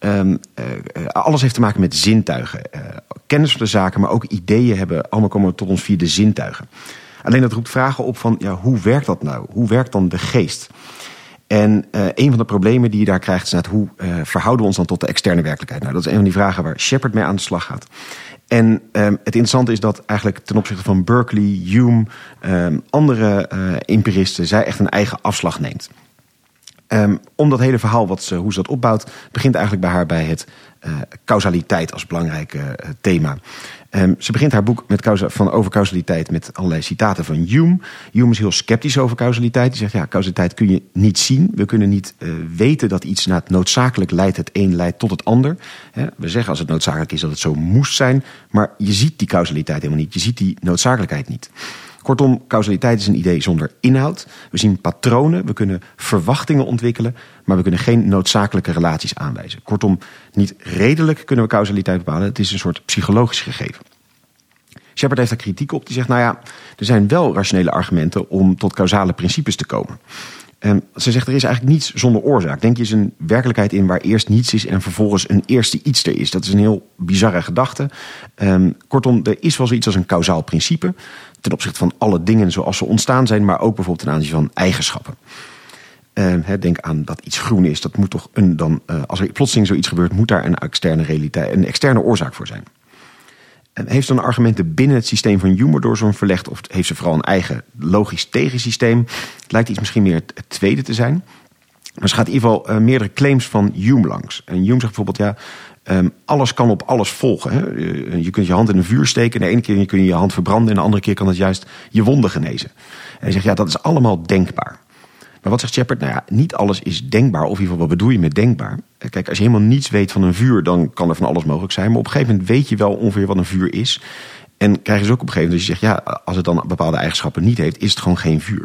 alles heeft te maken met zintuigen. Kennis van de zaken, maar ook ideeën allemaal komen tot ons via de zintuigen. Alleen dat roept vragen op van hoe werkt dat nou? Hoe werkt dan de geest? En een van de problemen die je daar krijgt is hoe verhouden we ons dan tot de externe werkelijkheid? Nou, dat is een van die vragen waar Shepard mee aan de slag gaat. En het interessante is dat eigenlijk ten opzichte van Berkeley, Hume, andere empiristen, zij echt een eigen afslag neemt. Om dat hele verhaal, hoe ze dat opbouwt, begint eigenlijk bij haar bij het causaliteit als belangrijk thema. Ze begint haar boek over causaliteit met allerlei citaten van Hume. Hume is heel sceptisch over causaliteit. Die zegt, causaliteit kun je niet zien. We kunnen niet weten dat iets noodzakelijk leidt. Het een leidt tot het ander. We zeggen als het noodzakelijk is dat het zo moest zijn. Maar je ziet die causaliteit helemaal niet. Je ziet die noodzakelijkheid niet. Kortom, causaliteit is een idee zonder inhoud. We zien patronen, we kunnen verwachtingen ontwikkelen, maar we kunnen geen noodzakelijke relaties aanwijzen. Kortom, niet redelijk kunnen we causaliteit bepalen. Het is een soort psychologisch gegeven. Shepard heeft daar kritiek op. Die zegt, er zijn wel rationele argumenten om tot causale principes te komen. Ze zegt, er is eigenlijk niets zonder oorzaak. Denk je eens een werkelijkheid in waar eerst niets is en vervolgens een eerste iets er is. Dat is een heel bizarre gedachte. Kortom, er is wel zoiets als een causaal principe ten opzichte van alle dingen zoals ze ontstaan zijn, maar ook bijvoorbeeld ten aanzien van eigenschappen. Denk aan dat iets groen is. Dat moet toch als er plotseling zoiets gebeurt, moet daar een externe oorzaak voor zijn. Heeft ze dan argumenten binnen het systeem van Hume door zo'n verlegd, of heeft ze vooral een eigen logisch tegensysteem? Het lijkt iets misschien meer het tweede te zijn. Maar ze gaat in ieder geval meerdere claims van Hume langs. En Hume zegt bijvoorbeeld, alles kan op alles volgen. Hè? Je kunt je hand in een vuur steken. De ene keer kun je je hand verbranden en de andere keer kan het juist je wonden genezen. En hij zegt, dat is allemaal denkbaar. Maar wat zegt Shepard? Niet alles is denkbaar. Of in ieder geval, wat bedoel je met denkbaar? Kijk, als je helemaal niets weet van een vuur, dan kan er van alles mogelijk zijn. Maar op een gegeven moment weet je wel ongeveer wat een vuur is. En krijg je dus ook op een gegeven moment, dus je zegt, als het dan bepaalde eigenschappen niet heeft, is het gewoon geen vuur.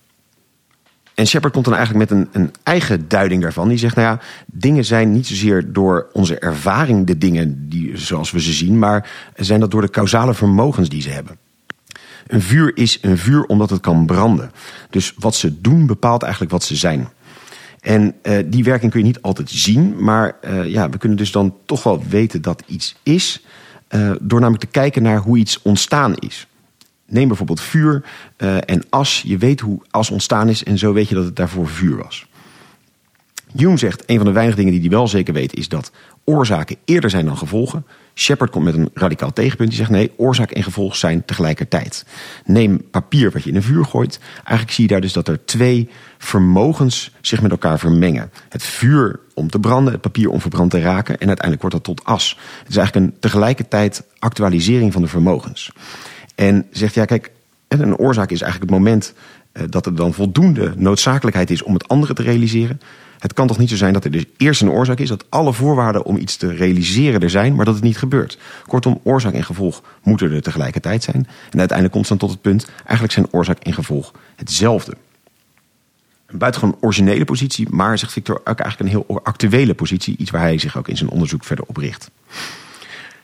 En Shepard komt dan eigenlijk met een eigen duiding daarvan. Die zegt, dingen zijn niet zozeer door onze ervaring de dingen zoals we ze zien, maar zijn dat door de causale vermogens die ze hebben. Een vuur is een vuur omdat het kan branden. Dus wat ze doen bepaalt eigenlijk wat ze zijn. En die werking kun je niet altijd zien, maar we kunnen dus dan toch wel weten dat iets is, door namelijk te kijken naar hoe iets ontstaan is. Neem bijvoorbeeld vuur en as. Je weet hoe as ontstaan is en zo weet je dat het daarvoor vuur was. Hume zegt, een van de weinige dingen die hij wel zeker weet is dat oorzaken eerder zijn dan gevolgen. Shepard komt met een radicaal tegenpunt. Die zegt, nee, oorzaak en gevolg zijn tegelijkertijd. Neem papier wat je in een vuur gooit. Eigenlijk zie je daar dus dat er 2 vermogens zich met elkaar vermengen. Het vuur om te branden, het papier om verbrand te raken. En uiteindelijk wordt dat tot as. Het is eigenlijk een tegelijkertijd actualisering van de vermogens. En zegt, kijk, een oorzaak is eigenlijk het moment dat er dan voldoende noodzakelijkheid is om het andere te realiseren. Het kan toch niet zo zijn dat er dus eerst een oorzaak is, dat alle voorwaarden om iets te realiseren er zijn, maar dat het niet gebeurt. Kortom, oorzaak en gevolg moeten er tegelijkertijd zijn. En uiteindelijk komt het dan tot het punt, eigenlijk zijn oorzaak en gevolg hetzelfde. Een buitengewoon originele positie, maar, zegt Victor, ook eigenlijk een heel actuele positie. Iets waar hij zich ook in zijn onderzoek verder op richt.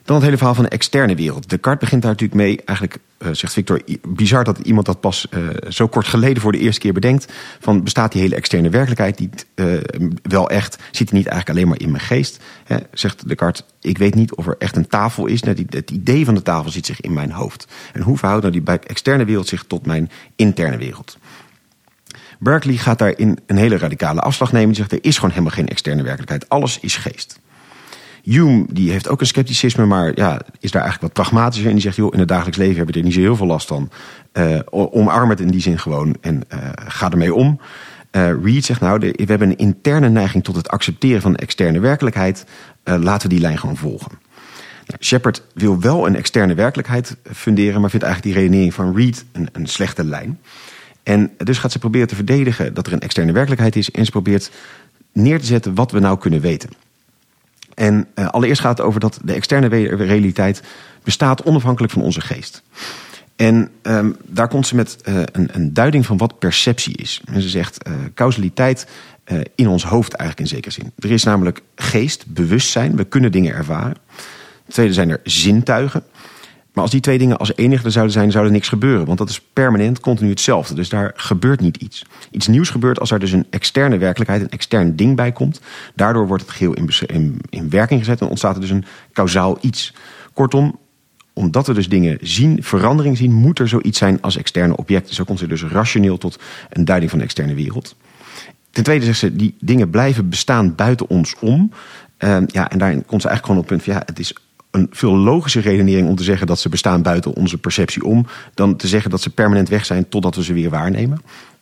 Dan het hele verhaal van de externe wereld. Descartes begint daar natuurlijk mee. Eigenlijk zegt Victor, bizar dat iemand dat pas zo kort geleden voor de eerste keer bedenkt. Van bestaat die hele externe werkelijkheid niet wel echt? Zit die niet eigenlijk alleen maar in mijn geest? Zegt Descartes, ik weet niet of er echt een tafel is. Het idee van de tafel zit zich in mijn hoofd. En hoe verhoudt nou die externe wereld zich tot mijn interne wereld? Berkeley gaat daarin een hele radicale afslag nemen. Die zegt, er is gewoon helemaal geen externe werkelijkheid. Alles is geest. Hume die heeft ook een scepticisme, maar is daar eigenlijk wat pragmatischer. En die zegt, in het dagelijks leven heb je er niet zo heel veel last van. Omarm het in die zin gewoon en ga ermee om. Reid zegt, we hebben een interne neiging tot het accepteren van de externe werkelijkheid. Laten we die lijn gewoon volgen. Shepard wil wel een externe werkelijkheid funderen, maar vindt eigenlijk die redenering van Reid een slechte lijn. En dus gaat ze proberen te verdedigen dat er een externe werkelijkheid is. En ze probeert neer te zetten wat we nou kunnen weten. En allereerst gaat het over dat de externe realiteit bestaat onafhankelijk van onze geest. En daar komt ze met een duiding van wat perceptie is. En ze zegt causaliteit in ons hoofd eigenlijk in zekere zin. Er is namelijk geest, bewustzijn, we kunnen dingen ervaren. Ten tweede zijn er zintuigen. Maar als die twee dingen als enige er zouden zijn, zou er niks gebeuren. Want dat is permanent, continu hetzelfde. Dus daar gebeurt niet iets. Iets nieuws gebeurt als er dus een externe werkelijkheid, een extern ding bij komt. Daardoor wordt het geheel in werking gezet en ontstaat er dus een kausaal iets. Kortom, omdat we dus dingen zien, verandering zien, moet er zoiets zijn als externe objecten. Zo komt ze dus rationeel tot een duiding van de externe wereld. Ten tweede zegt ze, die dingen blijven bestaan buiten ons om. En daarin komt ze eigenlijk gewoon op het punt van, het is een veel logische redenering om te zeggen dat ze bestaan buiten onze perceptie om, dan te zeggen dat ze permanent weg zijn totdat we ze weer waarnemen.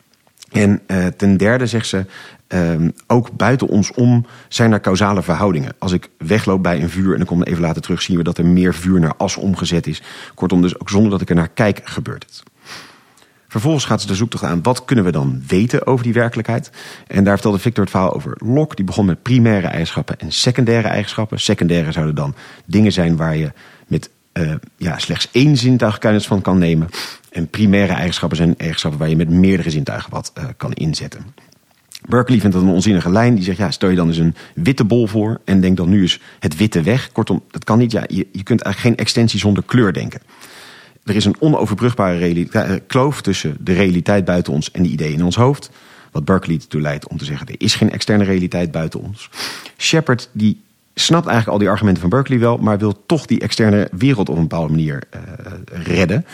En ten derde zegt ze, ook buiten ons om zijn er causale verhoudingen. Als ik wegloop bij een vuur en dan kom ik even later terug, zien we dat er meer vuur naar as omgezet is. Kortom, dus ook zonder dat ik er naar kijk, gebeurt het. Vervolgens gaat ze de zoektocht aan, wat kunnen we dan weten over die werkelijkheid? En daar vertelde Victor het verhaal over Locke. Die begon met primaire eigenschappen en secundaire eigenschappen. Secundaire zouden dan dingen zijn waar je met slechts één zintuig kennis van kan nemen. En primaire eigenschappen zijn eigenschappen waar je met meerdere zintuigen wat kan inzetten. Berkeley vindt dat een onzinnige lijn. Die zegt, stel je dan eens een witte bol voor en denk dan nu is het witte weg. Kortom, dat kan niet. Je kunt eigenlijk geen extensie zonder kleur denken. Er is een onoverbrugbare kloof tussen de realiteit buiten ons en de ideeën in ons hoofd. Wat Berkeley ertoe leidt om te zeggen, er is geen externe realiteit buiten ons. Shepard die snapt eigenlijk al die argumenten van Berkeley wel, maar wil toch die externe wereld op een bepaalde manier redden.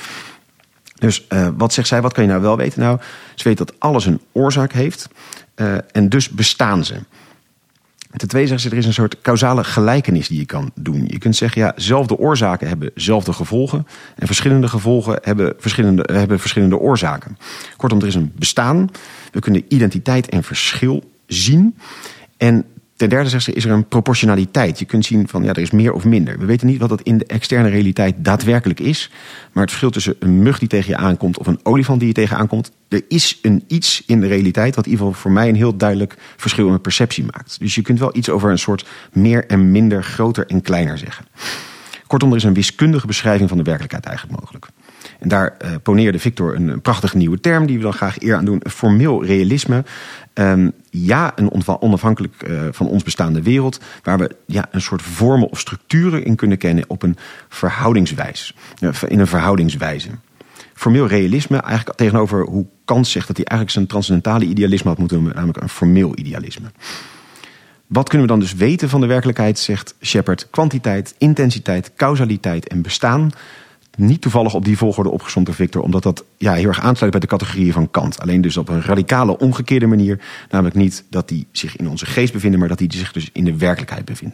Dus wat zegt zij, wat kan je nou wel weten? Nou, ze weet dat alles een oorzaak heeft en dus bestaan ze. Ten tweede zegt ze, er is een soort causale gelijkenis die je kan doen. Je kunt zeggen, zelfde oorzaken hebben zelfde gevolgen. En verschillende gevolgen hebben verschillende oorzaken. Kortom, er is een bestaan. We kunnen identiteit en verschil zien. En ten derde zegt ze, is er een proportionaliteit. Je kunt zien van, er is meer of minder. We weten niet wat dat in de externe realiteit daadwerkelijk is. Maar het verschil tussen een mug die tegen je aankomt of een olifant die je tegen aankomt. Er is iets in de realiteit wat in ieder geval voor mij een heel duidelijk verschil in mijn perceptie maakt. Dus je kunt wel iets over een soort meer en minder, groter en kleiner zeggen. Kortom, er is een wiskundige beschrijving van de werkelijkheid eigenlijk mogelijk. En daar poneerde Victor een prachtige nieuwe term die we dan graag eer aan doen. Een formeel realisme. Een onafhankelijk van ons bestaande wereld. Waar we een soort vormen of structuren in kunnen kennen op een in een verhoudingswijze. Formeel realisme, eigenlijk tegenover hoe Kant zegt dat hij eigenlijk zijn transcendentale idealisme had moeten noemen, namelijk een formeel idealisme. Wat kunnen we dan dus weten van de werkelijkheid, zegt Shepard? Kwantiteit, intensiteit, causaliteit en bestaan. Niet toevallig op die volgorde opgesomd door Victor, omdat dat heel erg aansluit bij de categorieën van Kant. Alleen dus op een radicale, omgekeerde manier. Namelijk niet dat die zich in onze geest bevinden, maar dat die zich dus in de werkelijkheid bevinden.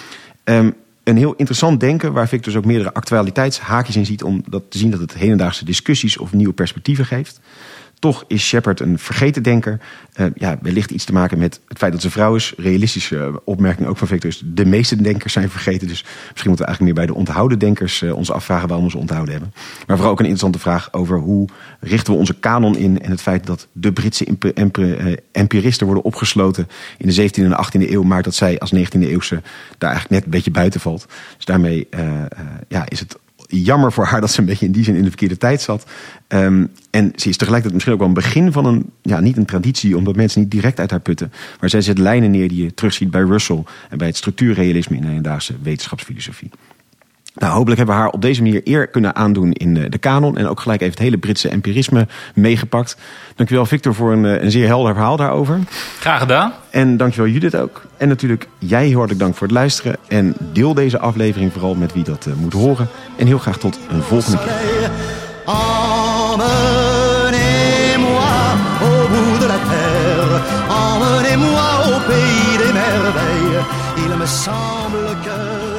Een heel interessant denken, waar Victor dus ook meerdere actualiteitshaakjes in ziet, om te zien dat het hedendaagse discussies of nieuwe perspectieven geeft. Toch is Shepard een vergeten denker. Wellicht iets te maken met het feit dat ze vrouw is. Realistische opmerking ook van Victor is, de meeste denkers zijn vergeten. Dus misschien moeten we eigenlijk meer bij de onthouden denkers ons afvragen waarom we ze onthouden hebben. Maar vooral ook een interessante vraag over hoe richten we onze kanon in. En het feit dat de Britse empiristen worden opgesloten in de 17e en 18e eeuw. Maar dat zij als 19e eeuwse daar eigenlijk net een beetje buiten valt. Dus daarmee is het jammer voor haar dat ze een beetje in die zin in de verkeerde tijd zat. En ze is tegelijkertijd misschien ook wel een begin van niet een traditie, omdat mensen niet direct uit haar putten. Maar zij zet lijnen neer die je terugziet bij Russell en bij het structuurrealisme in de hedendaagse wetenschapsfilosofie. Nou, hopelijk hebben we haar op deze manier eer kunnen aandoen in de kanon. En ook gelijk even het hele Britse empirisme meegepakt. Dankjewel Victor voor een zeer helder verhaal daarover. Graag gedaan. En dankjewel Judith ook. En natuurlijk jij heel hartelijk dank voor het luisteren. En deel deze aflevering vooral met wie dat moet horen. En heel graag tot een volgende keer. Emmenez-moi au bout de la terre, emmenez-moi au pays des merveilles. Il me semble que